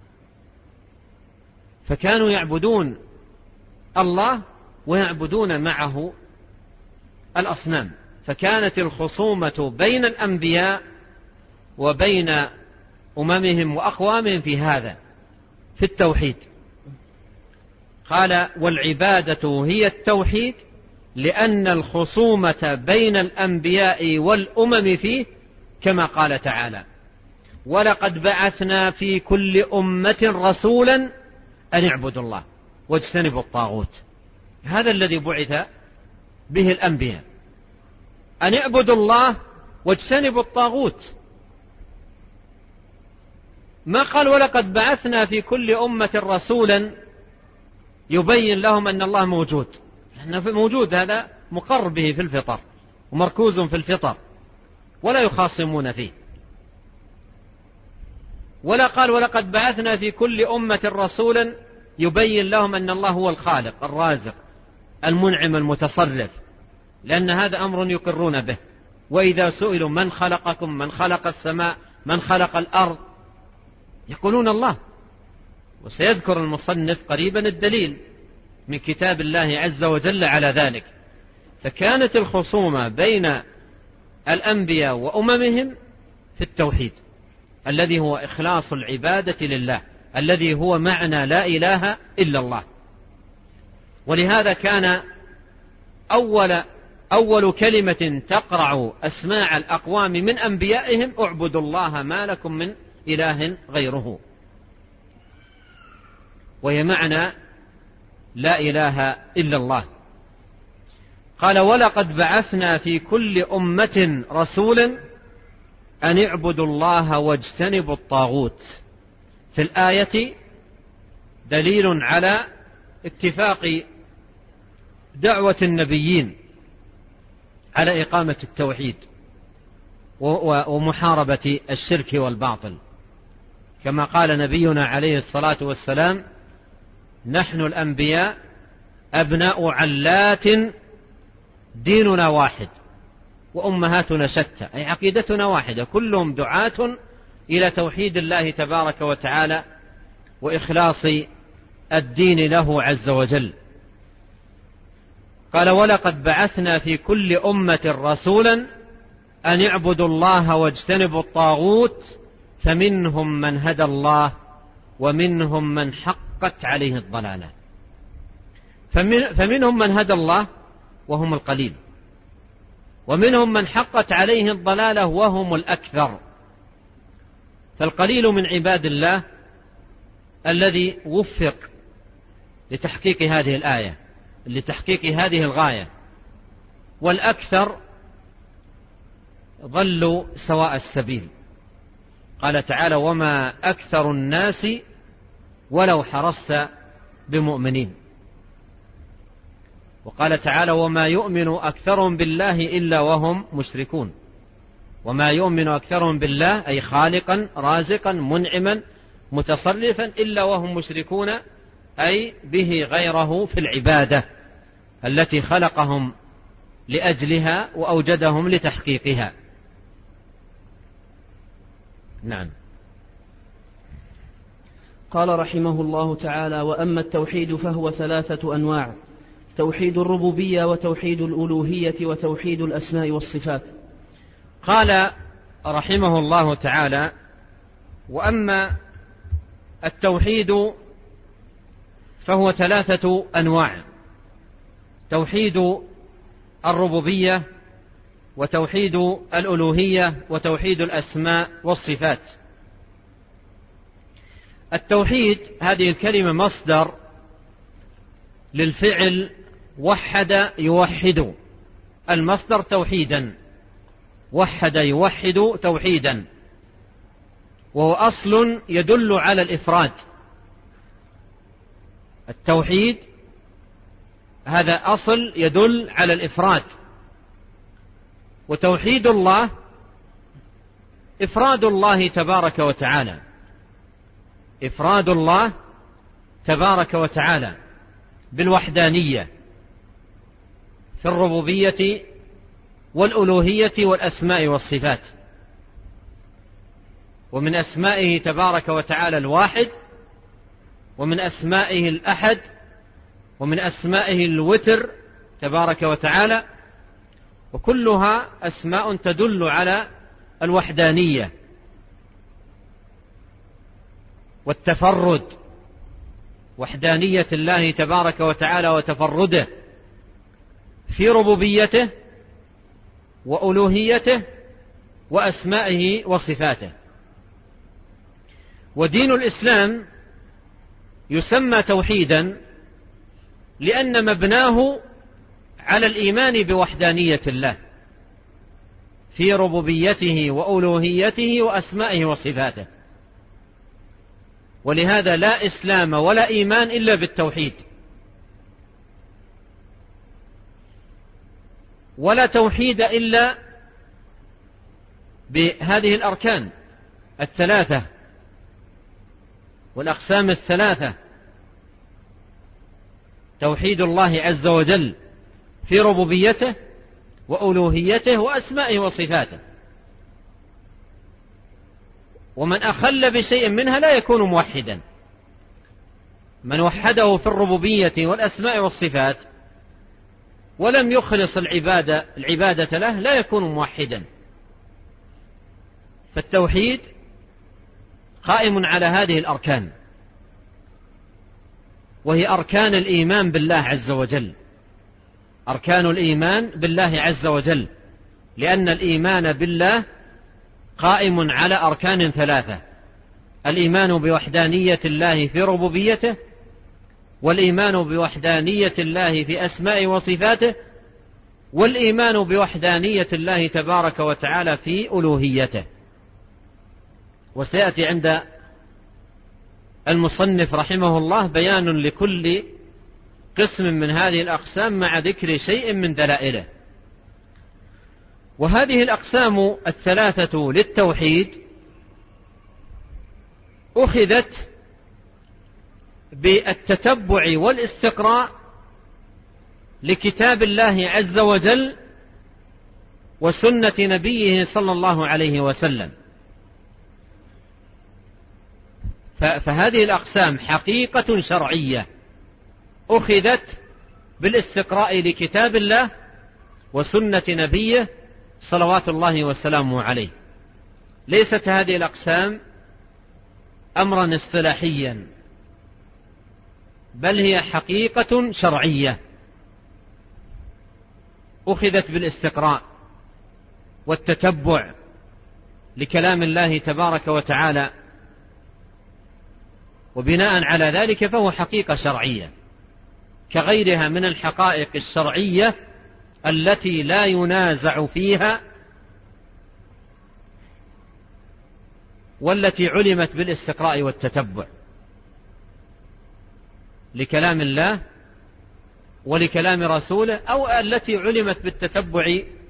فكانوا يعبدون الله ويعبدون معه الأصنام. فكانت الخصومة بين الأنبياء وبين أممهم وأقوامهم في هذا، في التوحيد. قال والعبادة هي التوحيد لأن الخصومة بين الأنبياء والأمم فيه كما قال تعالى ولقد بعثنا في كل أمة رسولا أن اعبدوا الله واجتنبوا الطاغوت. هذا الذي بعث به الأنبياء، أن اعبدوا الله واجتنبوا الطاغوت. ما قال ولقد بعثنا في كل أمة رسولا يبين لهم أن الله موجود، لأنه موجود هذا مقر به في الفطر ومركوز في الفطر ولا يخاصمون فيه. ولا قال ولقد بعثنا في كل أمة رسولا يبين لهم أن الله هو الخالق الرازق المنعم المتصرف، لأن هذا أمر يقرون به. وإذا سئلوا من خلقكم من خلق السماء من خلق الأرض يقولون الله. وسيذكر المصنف قريبا الدليل من كتاب الله عز وجل على ذلك. فكانت الخصومة بين الأنبياء وأممهم في التوحيد الذي هو إخلاص العبادة لله، الذي هو معنى لا إله إلا الله. ولهذا كان أول أول كلمة تقرع أسماع الأقوام من أنبيائهم اعبدوا الله ما لكم من إله غيره، وهي معنى لا إله إلا الله. قال ولقد بعثنا في كل أمة رسولا أن اعبدوا الله واجتنبوا الطاغوت. في الآية دليل على اتفاق دعوة النبيين على إقامة التوحيد ومحاربة الشرك والباطل، كما قال نبينا عليه الصلاة والسلام نحن الأنبياء أبناء علات ديننا واحد وأمهاتنا شتى، أي عقيدتنا واحدة، كلهم دعاة إلى توحيد الله تبارك وتعالى وإخلاص الدين له عز وجل. قال ولقد بعثنا في كل أمة رسولا أن اعبدوا الله واجتنبوا الطاغوت فمنهم من هدى الله ومنهم من حقت عليه الضلالة. فمن فمنهم من هدى الله وهم القليل، ومنهم من حقت عليه الضلالة وهم الأكثر. فالقليل من عباد الله الذي وفق لتحقيق هذه الآية لتحقيق هذه الغاية، والأكثر ضلوا سواء السبيل. قال تعالى وما أكثر الناس ولو حرصت بمؤمنين. وقال تعالى وما يؤمن أكثرهم بالله إلا وهم مشركون. وما يؤمن أكثرهم بالله أي خالقا رازقا منعما متصرفا إلا وهم مشركون، أي به غيره في العبادة التي خلقهم لأجلها وأوجدهم لتحقيقها. نعم. قال رحمه الله تعالى وأما التوحيد فهو ثلاثة أنواع: توحيد الربوبية وتوحيد الألوهية وتوحيد الأسماء والصفات. قال رحمه الله تعالى وأما التوحيد فهو ثلاثة أنواع: توحيد الربوبية وتوحيد الألوهية وتوحيد الأسماء والصفات. التوحيد هذه الكلمة مصدر للفعل وحد يوحد، المصدر توحيدا، وحد يوحد توحيدا، وهو أصل يدل على الإفراد. التوحيد هذا أصل يدل على الإفراد، وتوحيد الله إفراد الله تبارك وتعالى، إفراد الله تبارك وتعالى بالوحدانية في الربوبية والألوهية والأسماء والصفات. ومن أسمائه تبارك وتعالى الواحد، ومن أسمائه الأحد، ومن أسمائه الوتر تبارك وتعالى، وكلها أسماء تدل على الوحدانية والتفرد، وحدانية الله تبارك وتعالى وتفرده في ربوبيته وألوهيته وأسمائه وصفاته. ودين الإسلام يسمى توحيدا لأن مبناه على الإيمان بوحدانية الله في ربوبيته وألوهيته وأسمائه وصفاته. ولهذا لا إسلام ولا إيمان إلا بالتوحيد، ولا توحيد إلا بهذه الأركان الثلاثة والأقسام الثلاثة: توحيد الله عز وجل في ربوبيته وألوهيته وأسمائه وصفاته، ومن أخل بشيء منها لا يكون موحدا. من وحده في الربوبية والأسماء والصفات ولم يخلص العبادة, العبادة له لا يكون موحدا. فالتوحيد قائم على هذه الأركان، وهي أركان الإيمان بالله عز وجل، أركان الإيمان بالله عز وجل، لأن الإيمان بالله قائم على أركان ثلاثة: الإيمان بوحدانية الله في ربوبيته، والإيمان بوحدانية الله في أسماء وصفاته، والإيمان بوحدانية الله تبارك وتعالى في ألوهيته. وسيأتي عند المصنف رحمه الله بيان لكل قسم من هذه الأقسام مع ذكر شيء من دلائله. وهذه الأقسام الثلاثة للتوحيد أخذت بالتتبع والاستقراء لكتاب الله عز وجل وسنة نبيه صلى الله عليه وسلم. فهذه الأقسام حقيقة شرعية أخذت بالاستقراء لكتاب الله وسنة نبيه صلوات الله وسلامه عليه. ليست هذه الأقسام أمرا اصطلاحيا، بل هي حقيقة شرعية أخذت بالاستقراء والتتبع لكلام الله تبارك وتعالى، وبناء على ذلك فهو حقيقة شرعية كغيرها من الحقائق الشرعية التي لا ينازع فيها والتي علمت بالاستقراء والتتبع لكلام الله ولكلام رسوله، أو التي علمت بالتتبع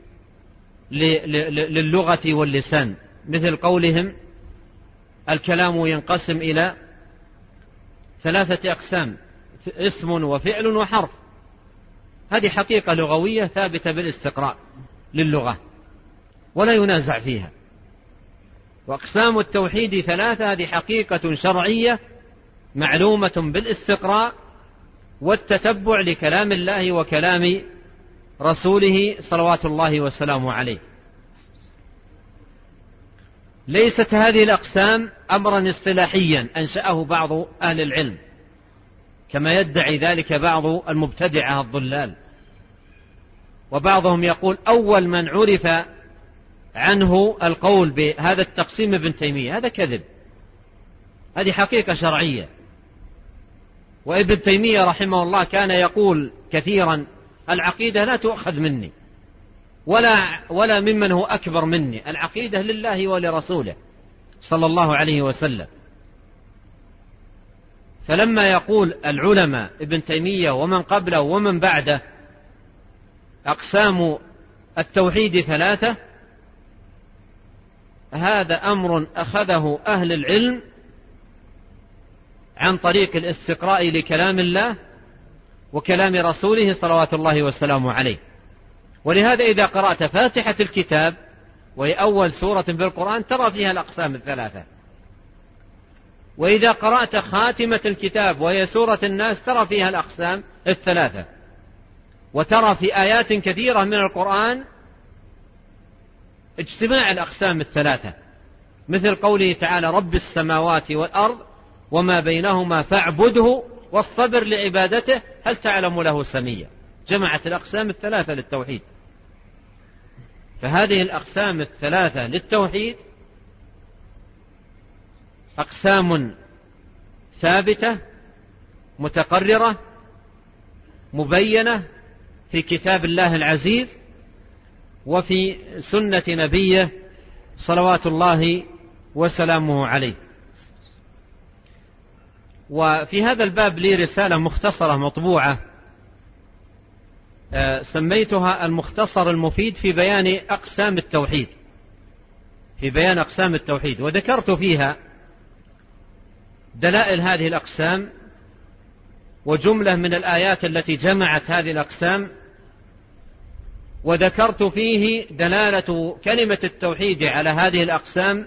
للغة واللسان، مثل قولهم الكلام ينقسم إلى ثلاثة أقسام: اسم وفعل وحرف. هذه حقيقة لغوية ثابتة بالاستقراء للغة ولا ينازع فيها. وأقسام التوحيد ثلاثة، هذه حقيقة شرعية معلومة بالاستقراء والتتبع لكلام الله وكلام رسوله صلوات الله وسلامه عليه. ليست هذه الأقسام أمرا اصطلاحيا أنشأه بعض أهل العلم كما يدعي ذلك بعض المبتدعة الضلال. وبعضهم يقول أول من عرف عنه القول بهذا التقسيم ابن تيمية. هذا كذب، هذه حقيقة شرعية. وابن تيمية رحمه الله كان يقول كثيرا: العقيدة لا تؤخذ مني ولا ولا ممن هو أكبر مني، العقيدة لله ولرسوله صلى الله عليه وسلم. فلما يقول العلماء ابن تيمية ومن قبله ومن بعده أقسام التوحيد ثلاثة، هذا أمر أخذه أهل العلم عن طريق الاستقراء لكلام الله وكلام رسوله صلوات الله وسلامه عليه. ولهذا إذا قرأت فاتحة الكتاب وهي أول سورة في القرآن ترى فيها الأقسام الثلاثة، وإذا قرأت خاتمة الكتاب وهي سورة الناس ترى فيها الأقسام الثلاثة. وترى في آيات كثيرة من القرآن اجتماع الأقسام الثلاثة، مثل قوله تعالى: رب السماوات والأرض وما بينهما فاعبده واصطبر لعبادته هل تعلم له سميا. جمعت الأقسام الثلاثة للتوحيد. فهذه الأقسام الثلاثة للتوحيد أقسام ثابتة متقررة مبينة في كتاب الله العزيز وفي سنة نبيه صلوات الله وسلامه عليه. وفي هذا الباب لي رسالة مختصرة مطبوعة سميتها المختصر المفيد في بيان أقسام التوحيد في بيان أقسام التوحيد وذكرت فيها دلائل هذه الأقسام وجملة من الآيات التي جمعت هذه الأقسام، وذكرت فيه دلالة كلمة التوحيد على هذه الأقسام،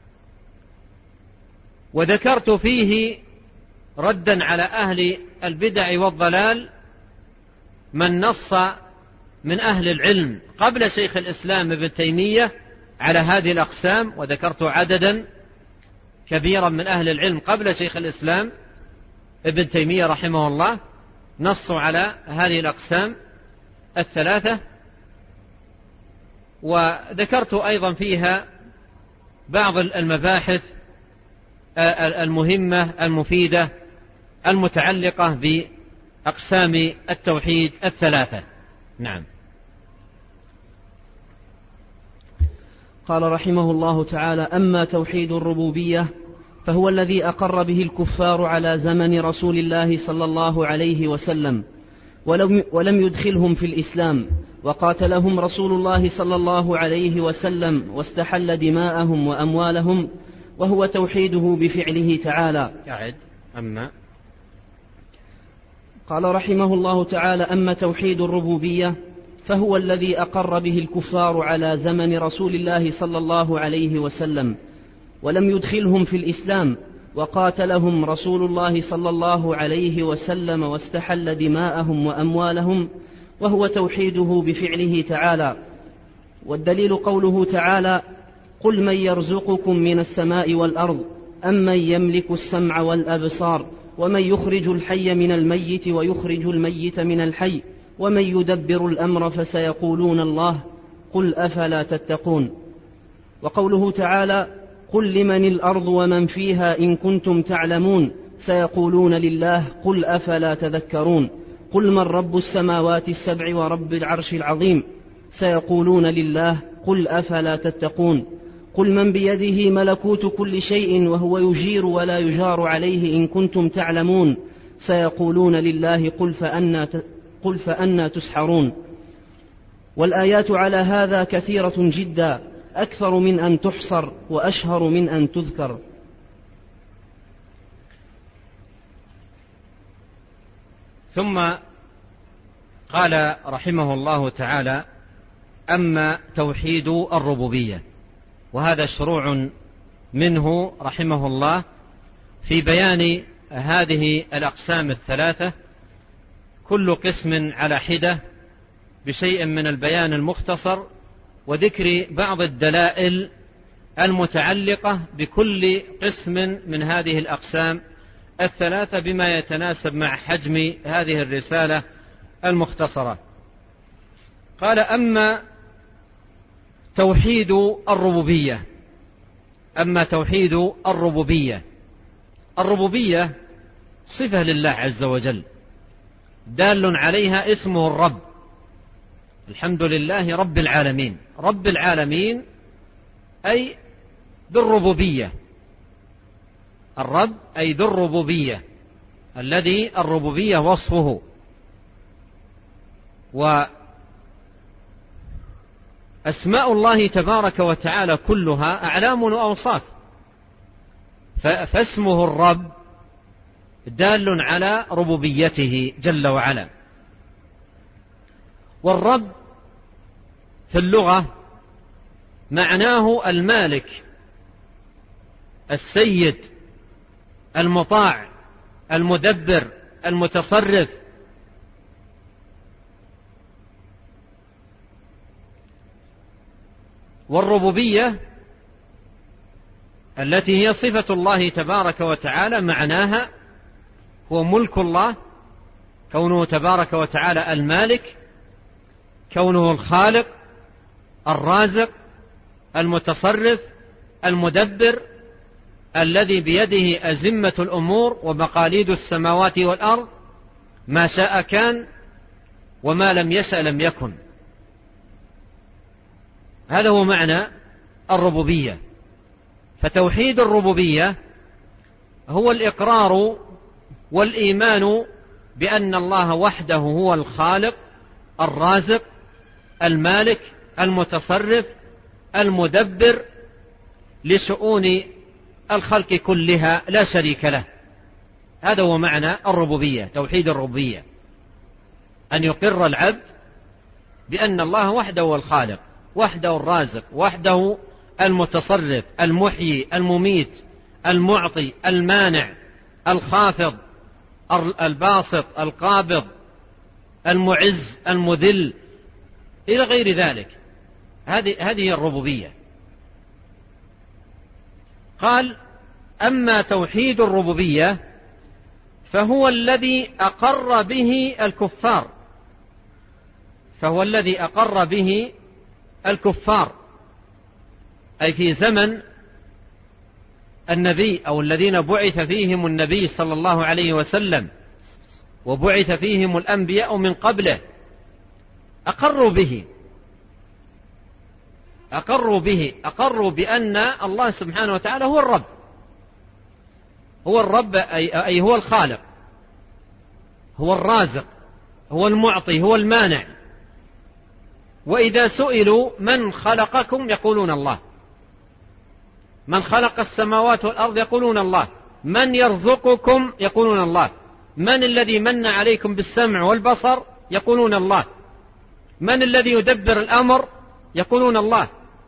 وذكرت فيه ردا على أهل البدع والضلال من نص من أهل العلم قبل شيخ الإسلام ابن تيمية على هذه الأقسام، وذكرت عددا كبيرا من أهل العلم قبل شيخ الإسلام ابن تيمية رحمه الله نصوا على هذه الأقسام الثلاثة، وذكرت أيضا فيها بعض المباحث المهمة المفيدة المتعلقة بأقسام التوحيد الثلاثة. نعم. قال رحمه الله تعالى: أما توحيد الربوبية فهو الذي أقر به الكفار على زمن رسول الله صلى الله عليه وسلم ولم, ولم يدخلهم في الإسلام، وقاتلهم رسول الله صلى الله عليه وسلم واستحل دماءهم وأموالهم، وهو توحيده بفعله تعالى. أعد. أما قال رحمه الله تعالى: أما توحيد الربوبية فهو الذي أقر به الكفار على زمن رسول الله صلى الله عليه وسلم ولم يدخلهم في الإسلام، وقاتلهم رسول الله صلى الله عليه وسلم واستحل دماءهم وأموالهم، وهو توحيده بفعله تعالى. والدليل قوله تعالى: قل من يرزقكم من السماء والأرض أمن يملك السمع والأبصار ومن يخرج الحي من الميت ويخرج الميت من الحي ومن يدبر الأمر فسيقولون الله قل أفلا تتقون. وقوله تعالى: قل لمن الأرض ومن فيها إن كنتم تعلمون سيقولون لله قل أفلا تذكرون. قل من رب السماوات السبع ورب العرش العظيم سيقولون لله قل أفلا تتقون. قل من بيده ملكوت كل شيء وهو يجير ولا يجار عليه إن كنتم تعلمون سيقولون لله قل فأنا, قل فأنا تسحرون. والآيات على هذا كثيرة جدا أكثر من أن تحصر وأشهر من أن تذكر. ثم قال رحمه الله تعالى: أما توحيد الربوبية، وهذا شروع منه رحمه الله في بيان هذه الأقسام الثلاثة، كل قسم على حدة بشيء من البيان المختصر، وذكر بعض الدلائل المتعلقة بكل قسم من هذه الأقسام الثلاثة بما يتناسب مع حجم هذه الرسالة المختصرة. قال: أما توحيد الربوبية أما توحيد الربوبية الربوبية صفة لله عز وجل دال عليها اسمه الرب. الحمد لله رب العالمين. رب العالمين أي ذو الربوبية، الرب أي ذو الربوبية الذي الربوبية وصفه. وأسماء الله تبارك وتعالى كلها أعلام وأوصاف، فاسمه الرب دال على ربوبيته جل وعلا. والرب في اللغة معناه المالك السيد المطاع المدبر المتصرف. والربوبية التي هي صفة الله تبارك وتعالى معناها هو ملك الله، كونه تبارك وتعالى المالك، كونه الخالق الرازق المتصرف المدبر الذي بيده أزمة الأمور ومقاليد السماوات والأرض، ما شاء كان وما لم يشأ لم يكن. هذا هو معنى الربوبية. فتوحيد الربوبية هو الإقرار والإيمان بأن الله وحده هو الخالق الرازق المالك المتصرف المدبر لشؤون الخلق كلها لا شريك له. هذا هو معنى الربوبية، توحيد الربوبية، أن يقر العبد بأن الله وحده هو الخالق، وحده الرازق، وحده المتصرف المحيي المميت المعطي المانع الخافض الباسط القابض المعز المذل إلى غير ذلك. هذه هذه الربوبية. قال: أما توحيد الربوبية فهو الذي أقر به الكفار فهو الذي أقر به الكفار أي في زمن النبي أو الذين بعث فيهم النبي صلى الله عليه وسلم وبعث فيهم الأنبياء من قبله، أقروا به أقروا به أقروا بأن الله سبحانه وتعالى هو الرب، هو الرب أي, أي هو الخالق، هو الرازق، هو المعطي، هو المانع. وإذا سئلوا من خلقكم يقولون الله، من خلق السماوات والأرض يقولون الله، من يرزقكم يقولون الله، من الذي من عليكم بالسمع والبصر يقولون الله، من الذي يدبر الأمر يقولون الله.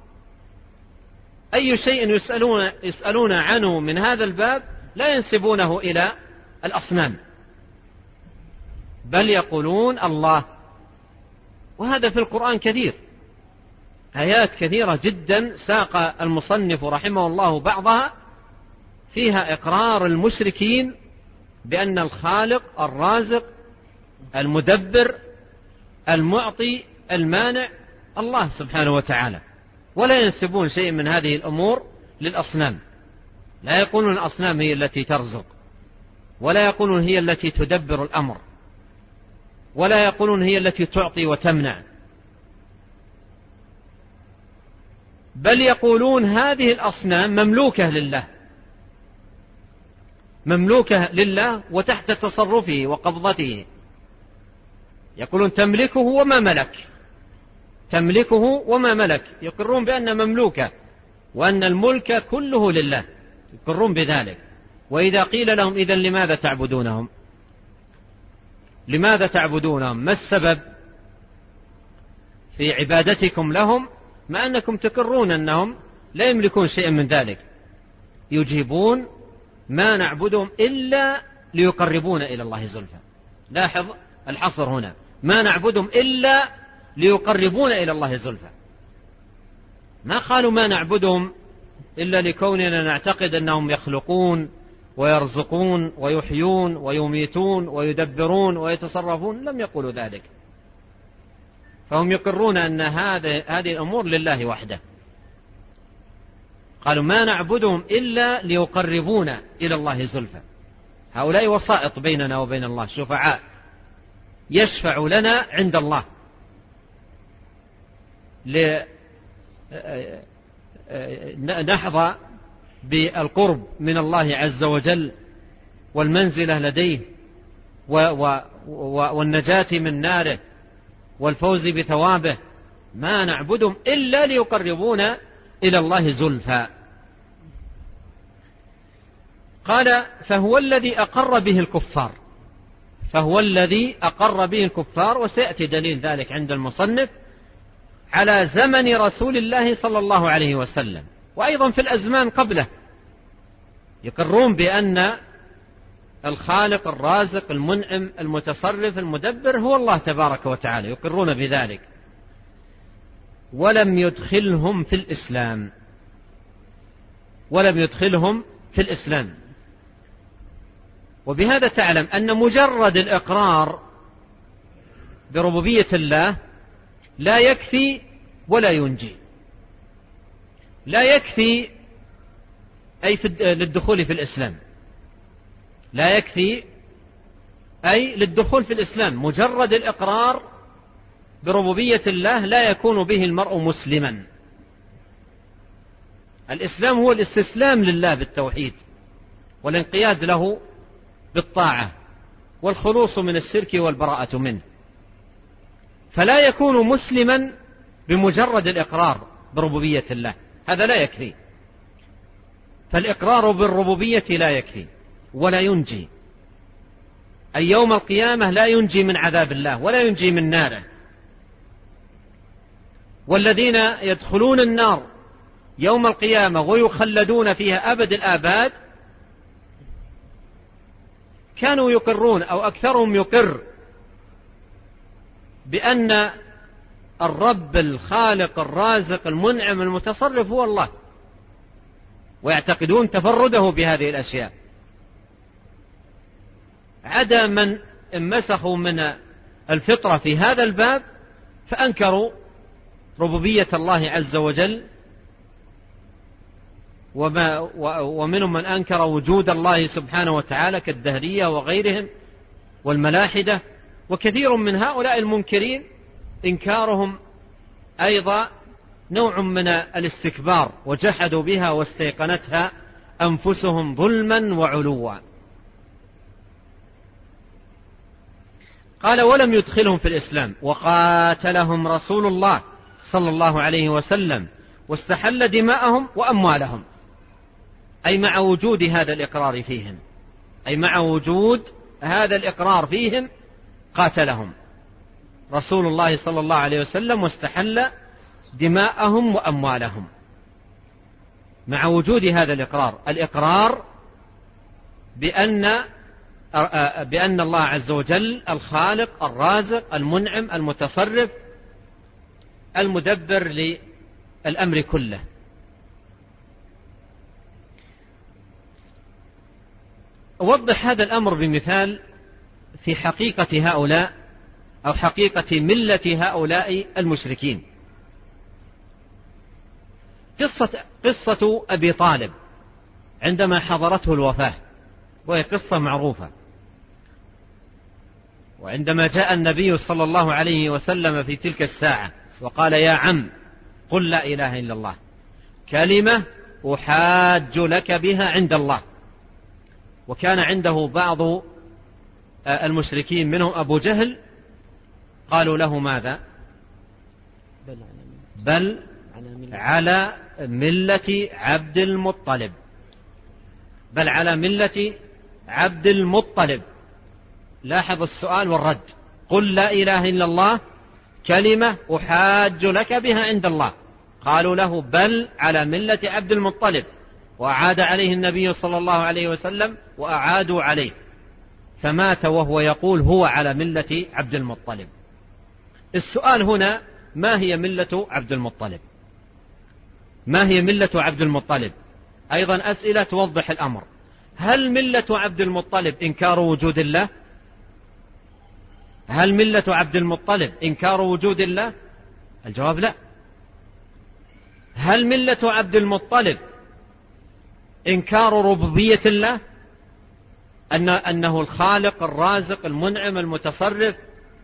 أي شيء يسألون, يسألون عنه من هذا الباب لا ينسبونه إلى الأصنام، بل يقولون الله. وهذا في القرآن كثير، آيات كثيرة جدا ساق المصنف رحمه الله بعضها فيها إقرار المشركين بأن الخالق الرازق المدبر المعطي المانع الله سبحانه وتعالى، ولا ينسبون شيء من هذه الأمور للأصنام. لا يقولون الأصنام هي التي ترزق، ولا يقولون هي التي تدبر الأمر، ولا يقولون هي التي تعطي وتمنع، بل يقولون هذه الأصنام مملوكة لله، مملوكة لله وتحت تصرفه وقبضته. يقولون تملكه وما ملك، تملكه وما ملك، يقرون بأن مملوكة وأن الملك كله لله، يقرون بذلك. وإذا قيل لهم إذن لماذا تعبدونهم، لماذا تعبدونهم، ما السبب في عبادتكم لهم، ما أنكم تقرون أنهم لا يملكون شيئا من ذلك، يجيبون ما نعبدهم إلا ليقربون إلى الله زلفى. لاحظ الحصر هنا، ما نعبدهم إلا ليقربون إلى الله زلفى. ما قالوا ما نعبدهم إلا لكوننا نعتقد أنهم يخلقون ويرزقون ويحيون ويميتون ويدبرون ويتصرفون، لم يقولوا ذلك. فهم يقرون أن هذه هذه الأمور لله وحده. قالوا ما نعبدهم إلا ليقربونا إلى الله زلفى. هؤلاء وسائط بيننا وبين الله، شفعاء يشفع لنا عند الله لنحظى بالقرب من الله عز وجل والمنزلة لديه والنجاة من ناره والفوز بثوابه. ما نعبدهم إلا ليقربونا إلى الله زلفى. قال فهو الذي أقر به الكفار، فهو الذي أقر به الكفار، وسيأتي دليل ذلك عند المصنف على زمن رسول الله صلى الله عليه وسلم، وأيضا في الأزمان قبله يقرون بأن الخالق الرازق المنعم المتصرف المدبر هو الله تبارك وتعالى، يقرون بذلك، ولم يدخلهم في الإسلام، ولم يدخلهم في الإسلام. وبهذا تعلم أن مجرد الإقرار بربوبية الله لا يكفي ولا ينجي، لا يكفي أي للدخول في الإسلام، لا يكفي أي للدخول في الإسلام. مجرد الإقرار بربوبية الله لا يكون به المرء مسلما. الإسلام هو الاستسلام لله بالتوحيد والانقياد له بالطاعة والخلوص من الشرك والبراءة منه. فلا يكون مسلما بمجرد الإقرار بربوبية الله، هذا لا يكفي. فالإقرار بالربوبية لا يكفي ولا ينجي، أي يوم القيامة لا ينجي من عذاب الله ولا ينجي من ناره. والذين يدخلون النار يوم القيامة ويخلدون فيها أبد الآباد كانوا يقرون أو أكثرهم يقر بأن الرب الخالق الرازق المنعم المتصرف هو الله، ويعتقدون تفرده بهذه الأشياء، عدا من انمسخوا من الفطرة في هذا الباب فأنكروا ربوبية الله عز وجل، وما ومنهم من أنكر وجود الله سبحانه وتعالى كالدهرية وغيرهم والملاحدة. وكثير من هؤلاء المنكرين إنكارهم أيضا نوع من الاستكبار، وجحدوا بها واستيقنتها أنفسهم ظلما وعلوا. قال ولم يدخلهم في الإسلام وقاتلهم رسول الله صلى الله عليه وسلم واستحل دماءهم وأموالهم، أي مع وجود هذا الإقرار فيهم، أي مع وجود هذا الإقرار فيهم قاتلهم رسول الله صلى الله عليه وسلم واستحل دماءهم وأموالهم، مع وجود هذا الإقرار، الإقرار بأن بأن الله عز وجل الخالق الرازق المنعم المتصرف المدبر للأمر كله. أوضح هذا الأمر بمثال في حقيقة هؤلاء أو حقيقة ملة هؤلاء المشركين. قصة, قصة أبي طالب عندما حضرته الوفاة، وهي قصة معروفة. وعندما جاء النبي صلى الله عليه وسلم في تلك الساعة وقال يا عم قل لا إله إلا الله كلمة أحاج لك بها عند الله، وكان عنده بعض المشركين منهم أبو جهل قالوا له ماذا؟ بل على ملة عبد المطلب، بل على ملة عبد المطلب. لاحظ السؤال والرد، قل لا إله إلا الله كلمة أحاج لك بها عند الله، قالوا له بل على ملة عبد المطلب، وأعاد عليه النبي صلى الله عليه وسلم وأعادوا عليه، فمات وهو يقول هو على ملة عبد المطلب. السؤال هنا ما هي ملة عبد المطلب؟ ما هي ملة عبد المطلب؟ أيضا أسئلة توضح الأمر. هل ملة عبد المطلب إنكار وجود الله؟ هل ملة عبد المطلب إنكار وجود الله؟ الجواب لا. هل ملة عبد المطلب إنكار ربوبية الله، أن أنه الخالق الرازق المنعم المتصرف؟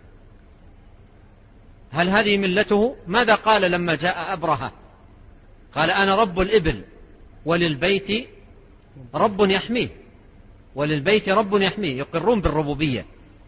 هل هذه ملته؟ ماذا قال لما جاء أبرهة؟ قال أنا رب الإبل وللبيت رب يحميه، وللبيت رب يحميه، يقرون بالربوبية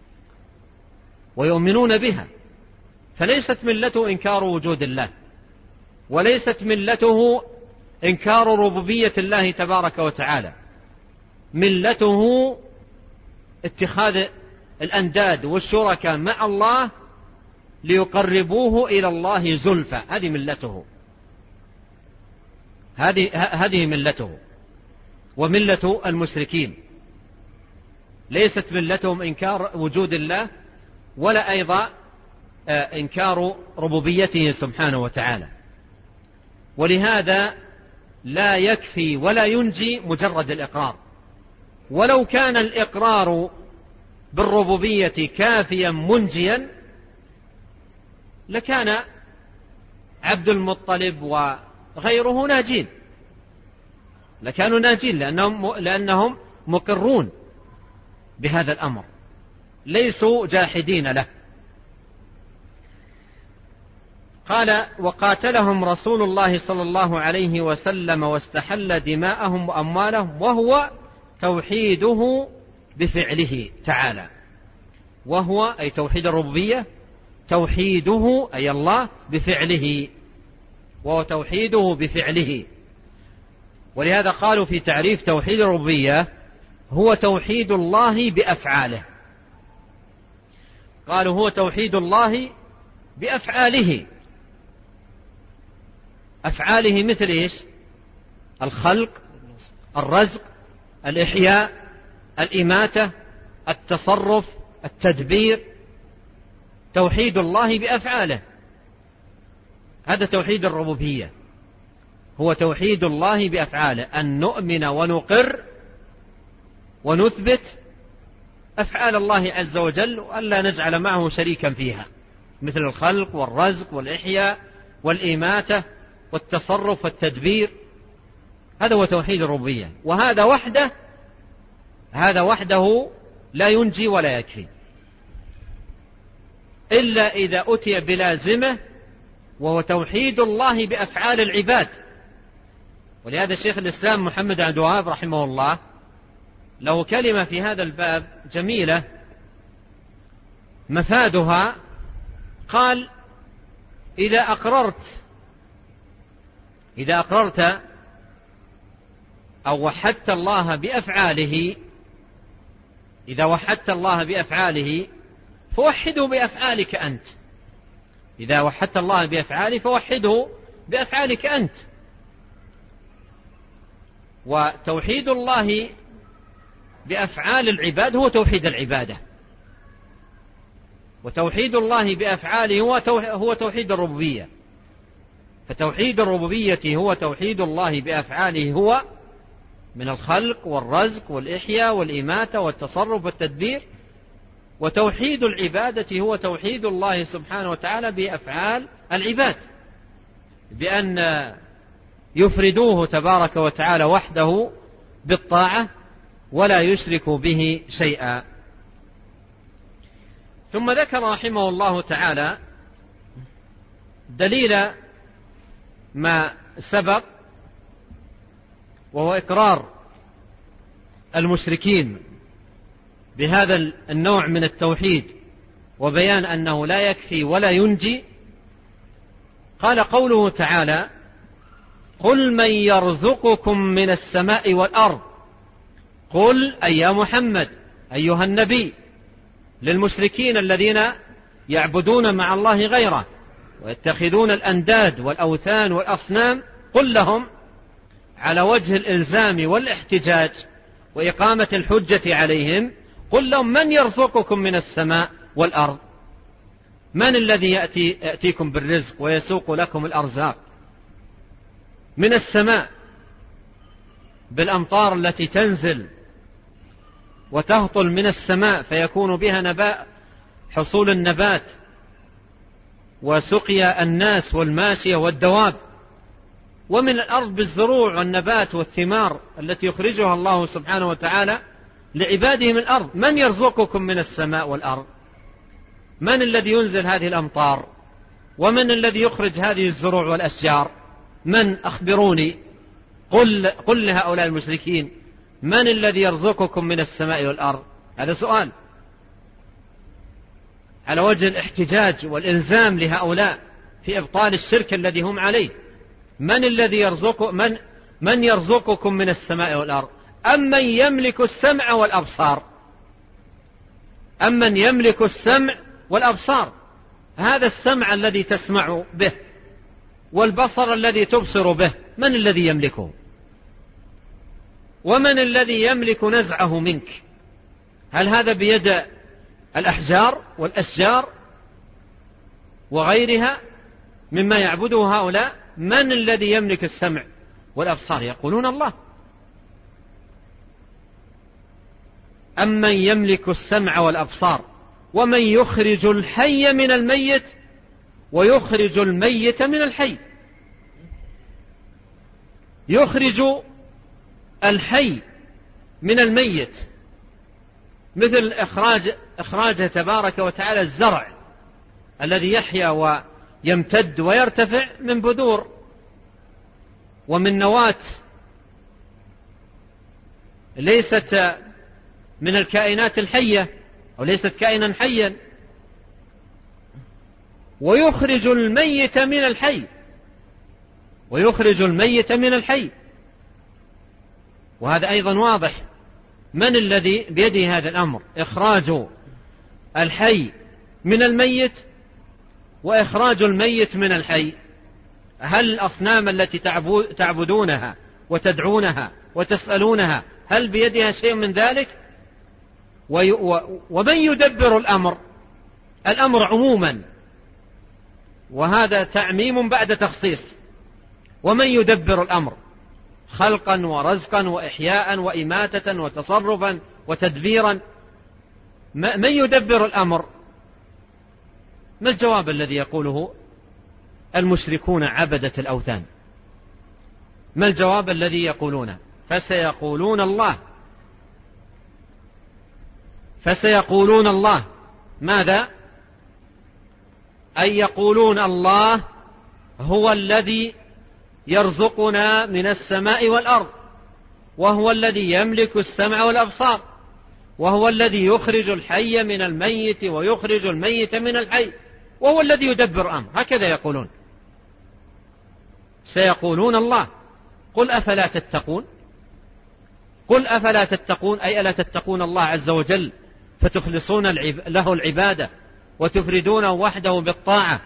ويؤمنون بها. فليست ملته إنكار وجود الله، وليست ملته إنكار ربوبية الله تبارك وتعالى، ملته اتخاذ الأنداد والشركاء مع الله ليقربوه إلى الله زلفى، هذه ملته، هذه هذه ملته وملة المشركين. ليست ملتهم إنكار وجود الله ولا أيضا إنكار ربوبيته سبحانه وتعالى. ولهذا لا يكفي ولا ينجي مجرد الإقرار، ولو كان الإقرار بالربوبية كافيا منجيا لكان عبد المطلب وغيره ناجين، لكانوا ناجين لأنهم, لأنهم مقرون بهذا الأمر، ليسوا جاحدين له. قال وقاتلهم رسول الله صلى الله عليه وسلم واستحل دماءهم وأموالهم، وهو توحيده بفعله تعالى، وهو أي توحيد الربوبية، توحيده أي الله بفعله، وهو توحيده بفعله. ولهذا قالوا في تعريف توحيد الربوبية هو توحيد الله بأفعاله. قالوا هو توحيد الله بأفعاله. أفعاله مثل إيش؟ الخلق، الرزق، الإحياء، الإماتة، التصرف، التدبير. توحيد الله بأفعاله، هذا توحيد الربوبية، هو توحيد الله بأفعاله، أن نؤمن ونقر ونثبت أفعال الله عز وجل وألا نجعل معه شريكا فيها، مثل الخلق والرزق والإحياء والإماتة والتصرف والتدبير. هذا هو توحيد الربوبية، وهذا وحده هذا وحده لا ينجي ولا يكفي إلا إذا أتي بلازمه، وهو توحيد الله بأفعال العباد. ولهذا شيخ الإسلام محمد عبد الوهاب رحمه الله له كلمة في هذا الباب جميلة مفادها، قال: إذا أقررت إذا أقررت أو وحدت الله بأفعاله إذا وحدت الله بأفعاله فوحده بأفعالك أنت. إذا وحدت الله بأفعاله فوحده بأفعالك أنت. وتوحيد الله بأفعال العباد هو توحيد العبادة، وتوحيد الله بأفعاله هو توحيد الربوبية. فتوحيد الربوبية هو توحيد الله بأفعاله، هو من الخلق والرزق والإحياء والإماتة والتصرف والتدبير. وتوحيد العبادة هو توحيد الله سبحانه وتعالى بأفعال العباد، بأن يفردوه تبارك وتعالى وحده بالطاعة ولا يشركوا به شيئا. ثم ذكر رحمه الله تعالى دليل ما سبق، وهو إقرار المشركين بهذا النوع من التوحيد وبيان أنه لا يكفي ولا ينجي. قال قوله تعالى: قل من يرزقكم من السماء والأرض. قل أي يا محمد أيها النبي للمشركين الذين يعبدون مع الله غيره ويتخذون الأنداد والأوثان والأصنام، قل لهم على وجه الإلزام والاحتجاج وإقامة الحجة عليهم، قل لهم من يرزقكم من السماء والأرض؟ من الذي يأتي يأتيكم بالرزق ويسوق لكم الأرزاق؟ من السماء بالأمطار التي تنزل وتهطل من السماء فيكون بها نبات، حصول النبات وسقيا الناس والماشية والدواب. ومن الأرض بالزروع والنبات والثمار التي يخرجها الله سبحانه وتعالى لعباده من الأرض. من يرزقكم من السماء والأرض؟ من الذي ينزل هذه الأمطار؟ ومن الذي يخرج هذه الزروع والأشجار؟ من؟ أخبروني. قل, قل لهؤلاء المشركين من الذي يرزقكم من السماء والأرض؟ هذا سؤال على وجه الاحتجاج والإلزام لهؤلاء في إبطال الشرك الذي هم عليه. من الذي يرزق من من يرزقكم من السماء والأرض؟ أمن يملك السمع والأبصار؟ أمن يملك السمع والأبصار؟ هذا السمع الذي تسمع به والبصر الذي تبصر به، من الذي يملكه؟ ومن الذي يملك نزعه منك؟ هل هذا بيد الأحجار والأشجار وغيرها مما يعبده هؤلاء؟ من الذي يملك السمع والأبصار؟ يقولون الله. أمن يملك السمع والأبصار ومن يخرج الحي من الميت ويخرج الميت من الحي. يخرج الحي من الميت مثل إخراج إخراجه تبارك وتعالى الزرع الذي يحيا ويمتد ويرتفع من بذور ومن نواة ليست من الكائنات الحية أو ليست كائنا حيا. ويخرج الميت من الحي ويخرج الميت من الحي وهذا أيضا واضح. من الذي بيده هذا الأمر؟ إخراج الحي من الميت وإخراج الميت من الحي. هل الأصنام التي تعبدونها وتدعونها وتسألونها هل بيدها شيء من ذلك؟ ومن يدبر الأمر؟ الأمر عموما، وهذا تعميم بعد تخصيص. ومن يدبر الأمر خلقا ورزقا وإحياء وإماتة وتصرفا وتدبيرا؟ من يدبر الأمر؟ ما الجواب الذي يقوله المشركون عبدة الأوثان؟ ما الجواب الذي يقولونه؟ فسيقولون الله فسيقولون الله ماذا؟ أي يقولون الله هو الذي يرزقنا من السماء والأرض، وهو الذي يملك السمع والأبصار، وهو الذي يخرج الحي من الميت ويخرج الميت من الحي، وهو الذي يدبر أمر. هكذا يقولون. سيقولون الله. قل أفلا تتقون؟ قل أفلا تتقون أي ألا تتقون الله عز وجل فتخلصون له العبادة وتفردونه وحده بالطاعة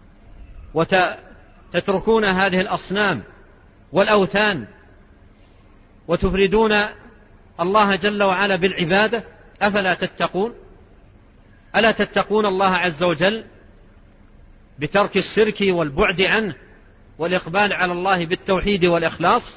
وتتركون هذه الأصنام والأوثان وتفردون الله جل وعلا بالعبادة؟ أفلا تتقون؟ ألا تتقون الله عز وجل بترك الشرك والبعد عنه والإقبال على الله بالتوحيد والإخلاص؟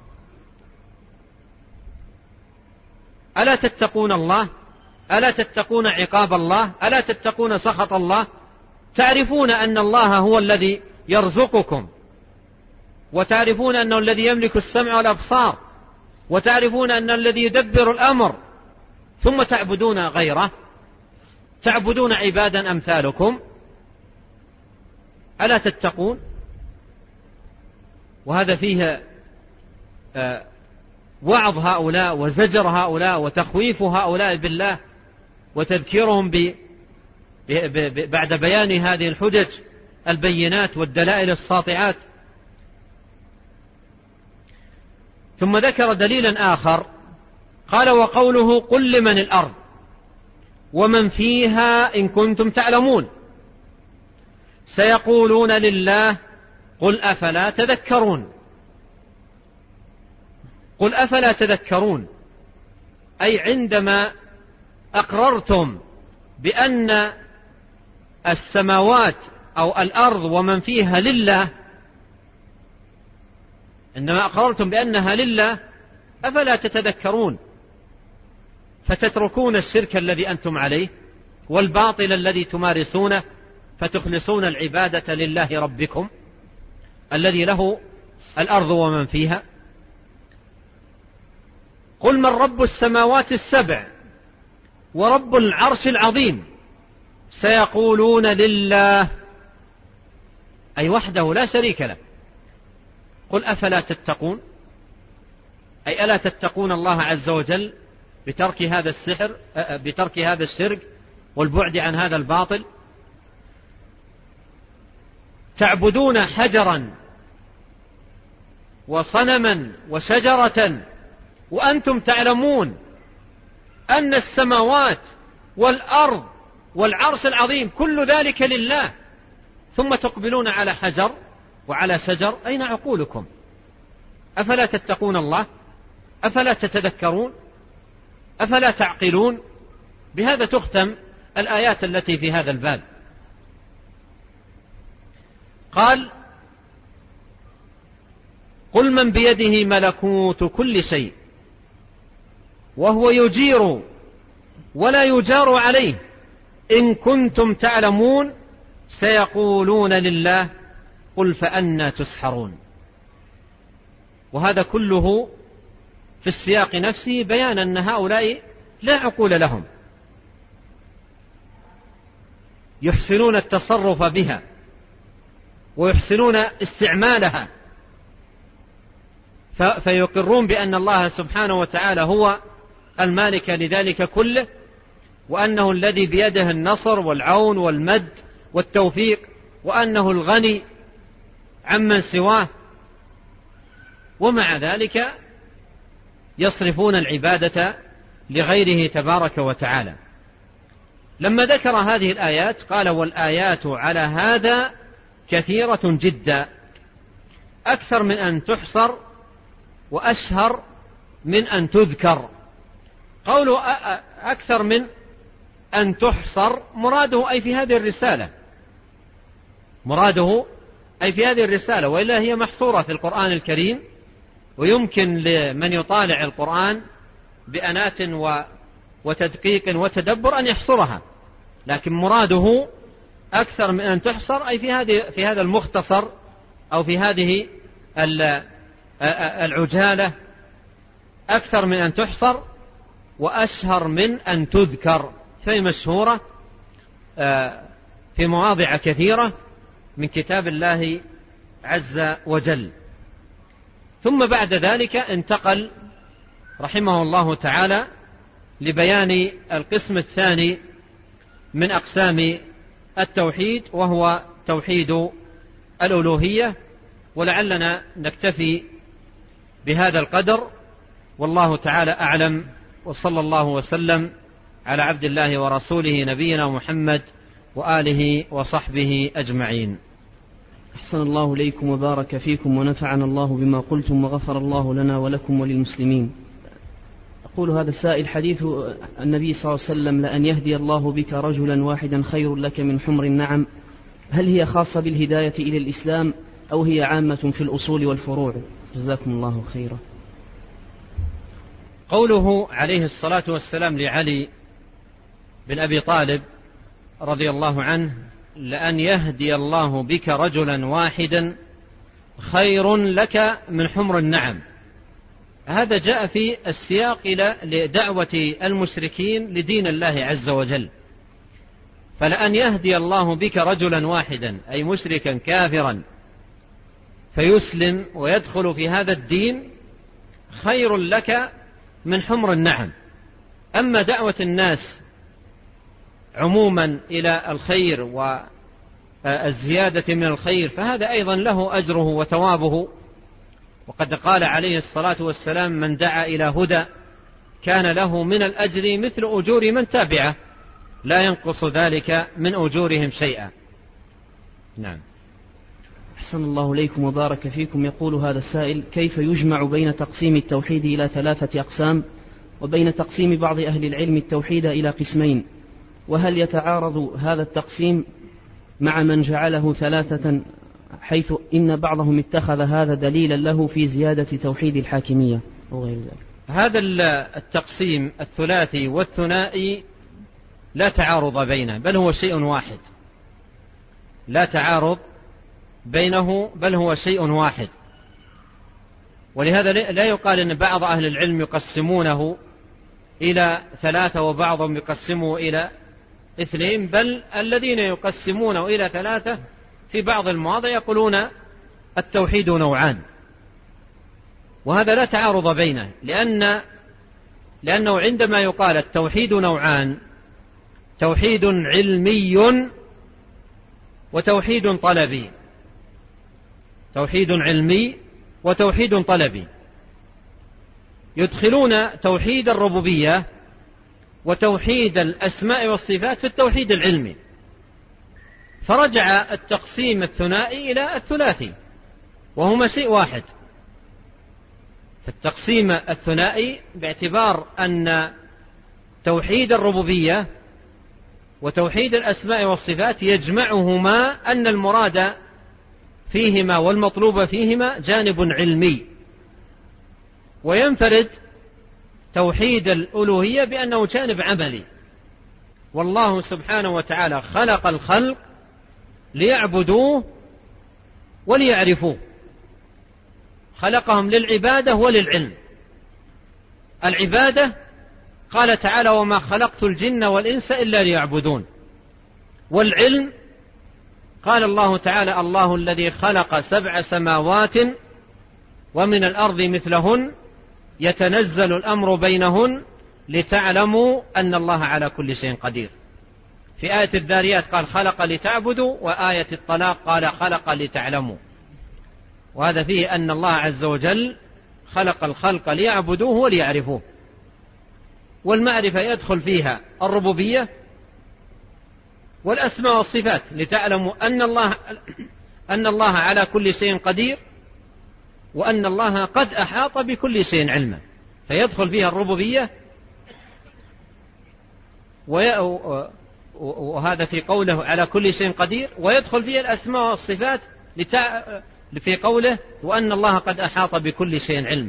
ألا تتقون الله؟ ألا تتقون عقاب الله؟ ألا تتقون سخط الله؟ تعرفون أن الله هو الذي يرزقكم، وتعرفون أنه الذي يملك السمع والأبصار، وتعرفون أن الذي يدبر الأمر، ثم تعبدون غيره، تعبدون عبادا أمثالكم. ألا تتقون؟ وهذا فيه وعظ هؤلاء وزجر هؤلاء وتخويف هؤلاء بالله وتذكيرهم ب... ب... بعد بيان هذه الحجج البينات والدلائل الساطعات. ثم ذكر دليلا آخر قال: وقوله قل لمن الأرض ومن فيها إن كنتم تعلمون. سيقولون لله قل أفلا تذكرون. قل أفلا تذكرون أي عندما أقررتم بأن السماوات أو الأرض ومن فيها لله، عندما أقررتم بأنها لله أفلا تتذكرون فتتركون الشرك الذي أنتم عليه والباطل الذي تمارسونه فتخلصون العبادة لله ربكم الذي له الأرض ومن فيها؟ قل من رب السماوات السبع ورب العرش العظيم. سيقولون لله أي وحده لا شريك له. قل أفلا تتقون أي ألا تتقون الله عز وجل بترك هذا السحر بترك هذا الشرك والبعد عن هذا الباطل؟ تعبدون حجرا وصنما وشجرة وأنتم تعلمون أن السماوات والأرض والعرش العظيم كل ذلك لله، ثم تقبلون على حجر وعلى شجر. أين عقولكم؟ أفلا تتقون الله؟ أفلا تتذكرون؟ أفلا تعقلون؟ بهذا تختم الآيات التي في هذا الباب. قال: قل من بيده ملكوت كل شيء وهو يجير ولا يجار عليه إن كنتم تعلمون. سيقولون لله قل فأنى تسحرون. وهذا كله في السياق نفسه بيان أن هؤلاء لا عقول لهم، يحسنون التصرف بها ويحسنون استعمالها، فيقرون بأن الله سبحانه وتعالى هو المالك لذلك كله، وأنه الذي بيده النصر والعون والمد والتوفيق وأنه الغني عمن سواه، ومع ذلك يصرفون العبادة لغيره تبارك وتعالى. لما ذكر هذه الآيات قال: والآيات على هذا كثيرة جدا، أكثر من أن تحصر وأشهر من أن تذكر. قوله أكثر من أن تحصر مراده أي في هذه الرسالة، مراده أي في هذه الرسالة، وإلا هي محصورة في القرآن الكريم، ويمكن لمن يطالع القرآن بأنات وتدقيق وتدبر أن يحصرها، لكن مراده أكثر من أن تحصر أي في هذه في هذا المختصر أو في هذه العجالة، أكثر من أن تحصر وأشهر من أن تذكر، فهي مشهورة في مواضع كثيرة من كتاب الله عز وجل. ثم بعد ذلك انتقل رحمه الله تعالى لبيان القسم الثاني من أقسام التوحيد، وهو توحيد الألوهية، ولعلنا نكتفي بهذا القدر، والله تعالى أعلم، وصلى الله وسلم على عبد الله ورسوله نبينا محمد وآله وصحبه أجمعين. أحسن الله إليكم وبارك فيكم ونفعنا الله بما قلتم وغفر الله لنا ولكم وللمسلمين. يقول هذا السائل: حديث النبي صلى الله عليه وسلم لأن يهدي الله بك رجلا واحدا خير لك من حمر النعم، هل هي خاصة بالهداية إلى الإسلام أو هي عامة في الأصول والفروع؟ جزاكم الله خيرا. قوله عليه الصلاة والسلام لعلي بن أبي طالب رضي الله عنه: لأن يهدي الله بك رجلا واحدا خير لك من حمر النعم، هذا جاء في السياق إلى لدعوة المشركين لدين الله عز وجل. فلأن يهدي الله بك رجلا واحدا أي مشركا كافرا فيسلم ويدخل في هذا الدين خير لك من حمر النعم. أما دعوة الناس عموما إلى الخير والزيادة من الخير فهذا أيضا له أجره وثوابه، وقد قال عليه الصلاة والسلام: من دعا إلى هدى كان له من الأجر مثل أجور من تابعه لا ينقص ذلك من أجورهم شيئا. نعم. أحسن الله إليكم وبارك فيكم. يقول هذا السائل: كيف يجمع بين تقسيم التوحيد إلى ثلاثة أقسام وبين تقسيم بعض أهل العلم التوحيد إلى قسمين، وهل يتعارض هذا التقسيم مع من جعله ثلاثة، حيث إن بعضهم اتخذ هذا دليلا له في زيادة توحيد الحاكمية وغير ذلك؟ هذا التقسيم الثلاثي والثنائي لا تعارض بينه، بل هو شيء واحد، لا تعارض بينه بل هو شيء واحد. ولهذا لا يقال أن بعض أهل العلم يقسمونه إلى ثلاثة وبعضهم يقسمه إلى اثنين، بل الذين يقسمونه إلى ثلاثة في بعض المواضع يقولون التوحيد نوعان، وهذا لا تعارض بينه، لأن لأنه عندما يقال التوحيد نوعان، توحيد علمي وتوحيد طلبي، توحيد علمي وتوحيد طلبي، يدخلون توحيد الربوبية وتوحيد الأسماء والصفات في التوحيد العلمي، فرجع التقسيم الثنائي إلى الثلاثي وهما شيء واحد. فالتقسيم الثنائي باعتبار أن توحيد الربوبية وتوحيد الأسماء والصفات يجمعهما أن المراد فيهما والمطلوب فيهما جانب علمي، وينفرد توحيد الألوهية بأنه جانب عملي. والله سبحانه وتعالى خلق الخلق ليعبدوه وليعرفوه، خلقهم للعبادة وللعلم. العبادة قال تعالى: وما خلقت الجن والإنس إلا ليعبدون. والعلم قال الله تعالى: الله الذي خلق سبع سماوات ومن الأرض مثلهن يتنزل الأمر بينهن لتعلموا أن الله على كل شيء قدير. في آية الذاريات قال خلق لتعبدوا، وآية الطلاق قال خلق لتعلموا. وهذا فيه أن الله عز وجل خلق الخلق ليعبدوه وليعرفوه. والمعرفة يدخل فيها الربوبية والأسماء والصفات، لتعلموا أن الله أن الله على كل شيء قدير، وأن الله قد أحاط بكل شيء علما. فيدخل فيها الربوبية، وهذا في قوله على كل شيء قدير، ويدخل فيها الأسماء والصفات في قوله وأن الله قد أحاط بكل شيء علما.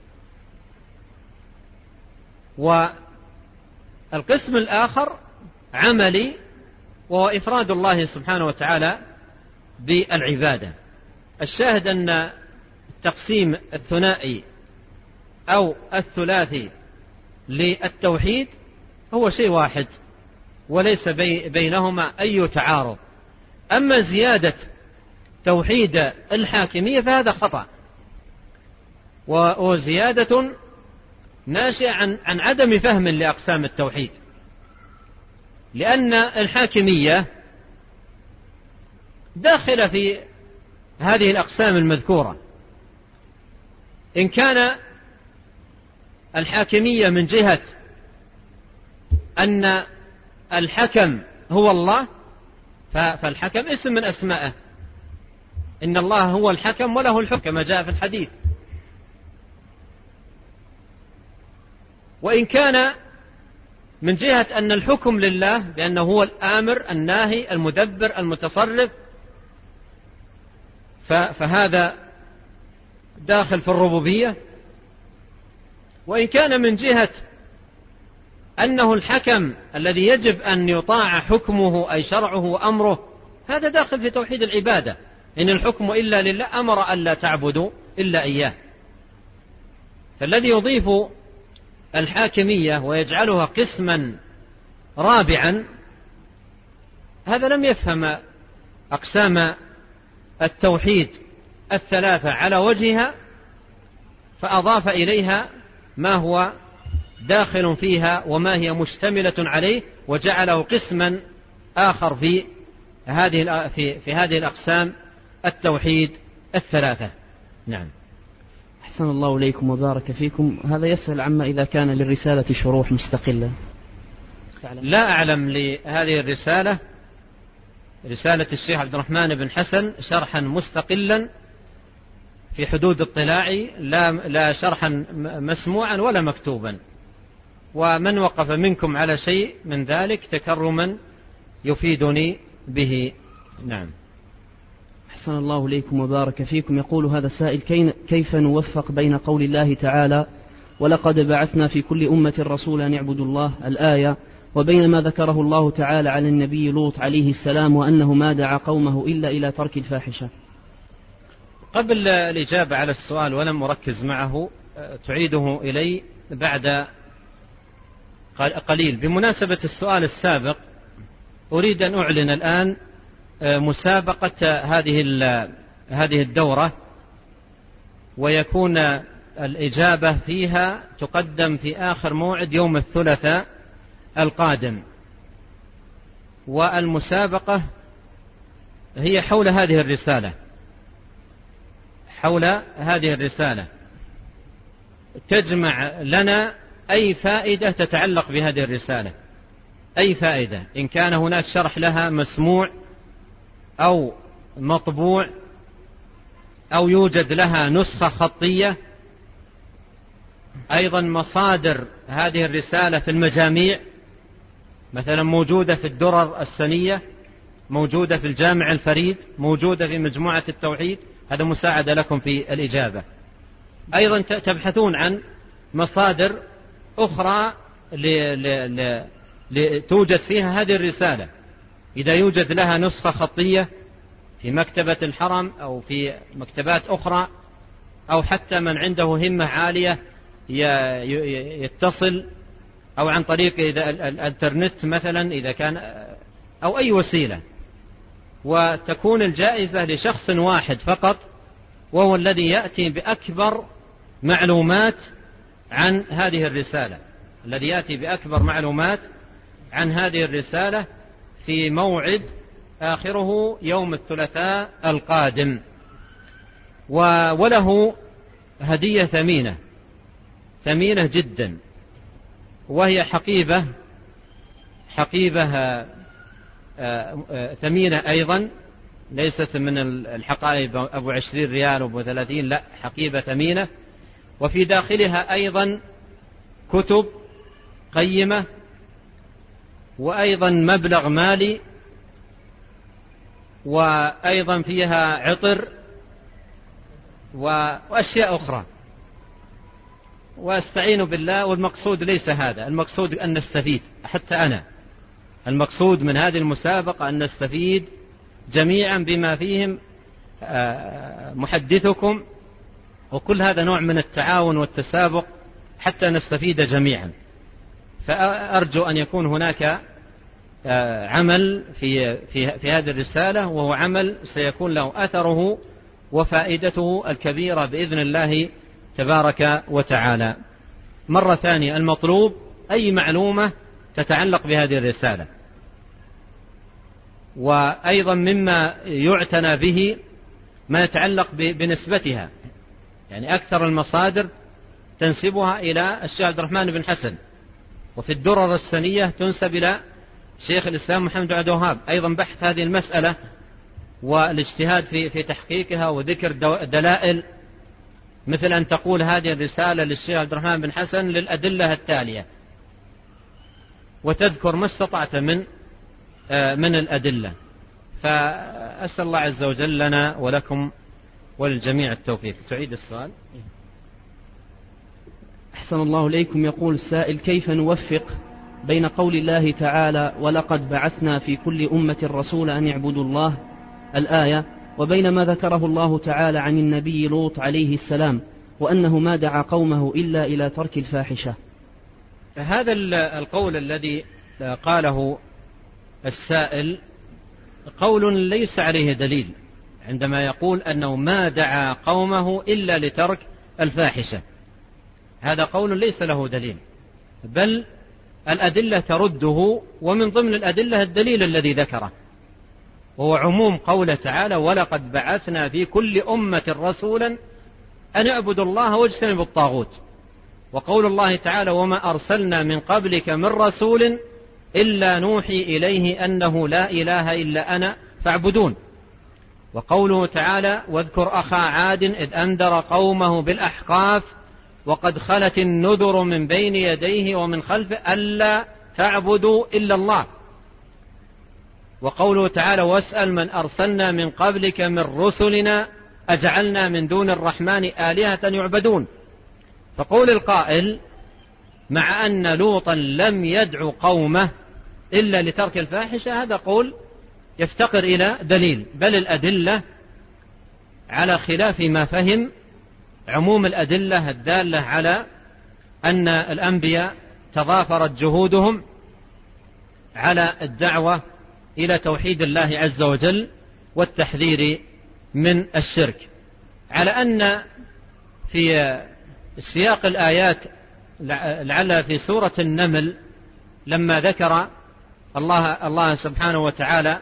والقسم الآخر عملي، وهو إفراد الله سبحانه وتعالى بالعبادة. الشاهد أن التقسيم الثنائي أو الثلاثي للتوحيد هو شيء واحد، وليس بينهما أي تعارض. أما زيادة توحيد الحاكمية فهذا خطأ، وزيادة ناشئة عن عن عدم فهم لأقسام التوحيد، لأن الحاكمية داخلة في هذه الأقسام المذكورة. إن كان الحاكمية من جهة أن الحكم هو الله، فالحكم اسم من أسمائه، إن الله هو الحكم وله الحكم كما جاء في الحديث. وإن كان من جهة أن الحكم لله بأنه هو الآمر الناهي المدبر المتصرف، فهذا داخل في الربوبية. وإن كان من جهة أنه الحكم الذي يجب أن يطاع حكمه أي شرعه وأمره، هذا داخل في توحيد العبادة، إن الحكم إلا لله، أمر ألا تعبدوا إلا إياه. فالذي يضيف الحاكمية ويجعلها قسما رابعا هذا لم يفهم أقسام التوحيد الثلاثة على وجهها، فأضاف إليها ما هو داخل فيها وما هي مشتملة عليه، وجعله قسما آخر في هذه في في هذه الأقسام التوحيد الثلاثة. نعم. أحسن الله إليكم وبارك فيكم. هذا يسأل عما إذا كان للرسالة شروح مستقلة. لا أعلم لهذه الرسالة، رسالة الشيخ عبد الرحمن بن حسن، شرحا مستقلا في حدود اطلاعي، لا لا شرحا مسموعا ولا مكتوبا. ومن وقف منكم على شيء من ذلك تكرما يفيدني به. نعم. أحسن الله إليكم وبارك فيكم. يقول هذا السائل: كيف نوفق بين قول الله تعالى ولقد بعثنا في كل أمة رسولا أن يعبدوا الله الآية، وبين ما ذكره الله تعالى عن النبي لوط عليه السلام وأنه ما دعا قومه إلا إلى ترك الفاحشة؟ قبل الإجابة على السؤال ولم أركز معه، تعيده إلي بعد قليل. بمناسبة السؤال السابق أريد أن أعلن الآن مسابقة هذه هذه الدورة، ويكون الإجابة فيها تقدم في آخر موعد يوم الثلاثاء القادم. والمسابقة هي حول هذه الرسالة حول هذه الرسالة تجمع لنا أي فائدة تتعلق بهذه الرسالة، أي فائدة، إن كان هناك شرح لها مسموع أو مطبوع أو يوجد لها نسخة خطية. أيضا مصادر هذه الرسالة في المجاميع، مثلا موجودة في الدرر السنية، موجودة في الجامع الفريد، موجودة في مجموعة التوحيد. هذا مساعدة لكم في الإجابة. أيضا تبحثون عن مصادر أخرى لتوجد فيها هذه الرسالة، إذا يوجد لها نسخة خطية في مكتبة الحرم أو في مكتبات أخرى، أو حتى من عنده همة عالية يتصل، أو عن طريق الانترنت مثلا إذا كان، أو أي وسيلة، وتكون الجائزة لشخص واحد فقط، وهو الذي يأتي بأكبر معلومات عن هذه الرسالة، الذي يأتي بأكبر معلومات عن هذه الرسالة في موعد آخره يوم الثلاثاء القادم، وله هدية ثمينة ثمينة جدا، وهي حقيبة حقيبة ثمينة أيضا، ليست من الحقائب أبو عشرين ريال وأبو ثلاثين، لا، حقيبة ثمينة، وفي داخلها أيضا كتب قيمة، وأيضا مبلغ مالي، وأيضا فيها عطر وأشياء أخرى. وأستعين بالله، والمقصود ليس هذا، المقصود أن نستفيد، حتى أنا المقصود من هذه المسابقة أن نستفيد جميعا بما فيهم محدثكم، وكل هذا نوع من التعاون والتسابق حتى نستفيد جميعا. فأرجو أن يكون هناك عمل في, في, في هذه الرسالة، وهو عمل سيكون له أثره وفائدته الكبيرة بإذن الله تبارك وتعالى. مرة ثانية، المطلوب أي معلومة تتعلق بهذه الرسالة، وأيضا مما يعتنى به ما يتعلق بنسبتها، يعني أكثر المصادر تنسبها إلى الشيخ عبد الرحمن بن حسن، وفي الدرر السنية تنسب إلى شيخ الإسلام محمد بن عبد الوهاب، أيضا بحث هذه المسألة والاجتهاد في في تحقيقها وذكر دلائل، مثل أن تقول هذه الرسالة للشيخ عبد الرحمن بن حسن للأدلة التالية، وتذكر ما استطعت من من الأدلة. فأسأل الله عز وجل لنا ولكم وللجميع التوفيق. تعيد السؤال؟ أحسن الله إليكم. يقول السائل: كيف نوفق بين قول الله تعالى ولقد بعثنا في كل أمة رسولا أن يعبدوا الله الآية، وبين ما ذكره الله تعالى عن النبي لوط عليه السلام وأنه ما دعا قومه إلا إلى ترك الفاحشة؟ هذا القول الذي قاله السائل قول ليس عليه دليل، عندما يقول أنه ما دعا قومه إلا لترك الفاحشة، هذا قول ليس له دليل، بل الأدلة ترده، ومن ضمن الأدلة الدليل الذي ذكره، وهو عموم قوله تعالى ولقد بعثنا في كل أمة رسولا أن اعبدوا الله واجتنبوا الطاغوت، وقول الله تعالى وما أرسلنا من قبلك من رسول إلا نوحي إليه أنه لا إله إلا أنا فاعبدون، وقوله تعالى واذكر أخا عاد إذ أنذر قومه بالأحقاف وقد خلت النذر من بين يديه ومن خلفه ألا تعبدوا إلا الله، وقوله تعالى واسأل من أرسلنا من قبلك من رسلنا أجعلنا من دون الرحمن آلهة يعبدون. فقول القائل مع أن لوطا لم يدعو قومه إلا لترك الفاحشة، هذا قول يفتقر إلى دليل، بل الأدلة على خلاف ما فهم عموم الأدلة الدالة على أن الأنبياء تضافرت جهودهم على الدعوة إلى توحيد الله عز وجل والتحذير من الشرك، على أن في سياق الآيات لعل في سورة النمل لما ذكر الله الله سبحانه وتعالى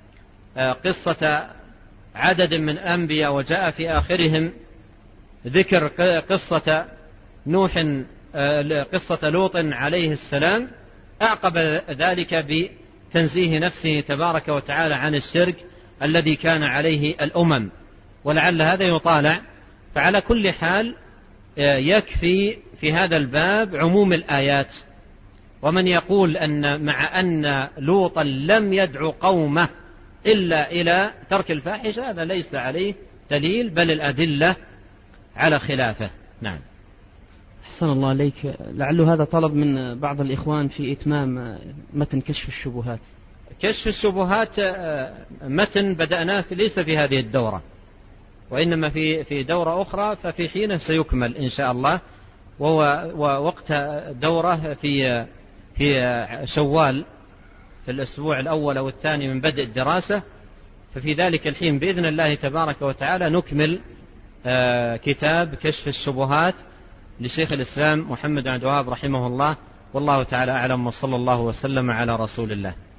قصة عدد من الأنبياء وجاء في آخرهم ذكر قصة نوح قصة لوط عليه السلام، أعقب ذلك بتنزيه نفسه تبارك وتعالى عن الشرك الذي كان عليه الأمم، ولعل هذا يطالع. فعلى كل حال يكفي في هذا الباب عموم الآيات، ومن يقول أن مع أن لوطا لم يدعو قومه إلا إلى ترك الفاحشة هذا ليس عليه دليل، بل الأدلة على خلافه. نعم. أحسن الله عليك. لعل هذا طلب من بعض الإخوان في إتمام متن كشف الشبهات. كشف الشبهات متن بدأناه ليس في هذه الدورة، وإنما في في دورة أخرى، ففي حين سيكمل إن شاء الله، وهو وقت دورة في في شوال في الأسبوع الأول أو الثاني من بدء الدراسة، ففي ذلك الحين بإذن الله تبارك وتعالى نكمل كتاب كشف الشبهات لشيخ الإسلام محمد بن عبد الوهاب رحمه الله، والله تعالى أعلم، وصلى الله وسلم على رسول الله.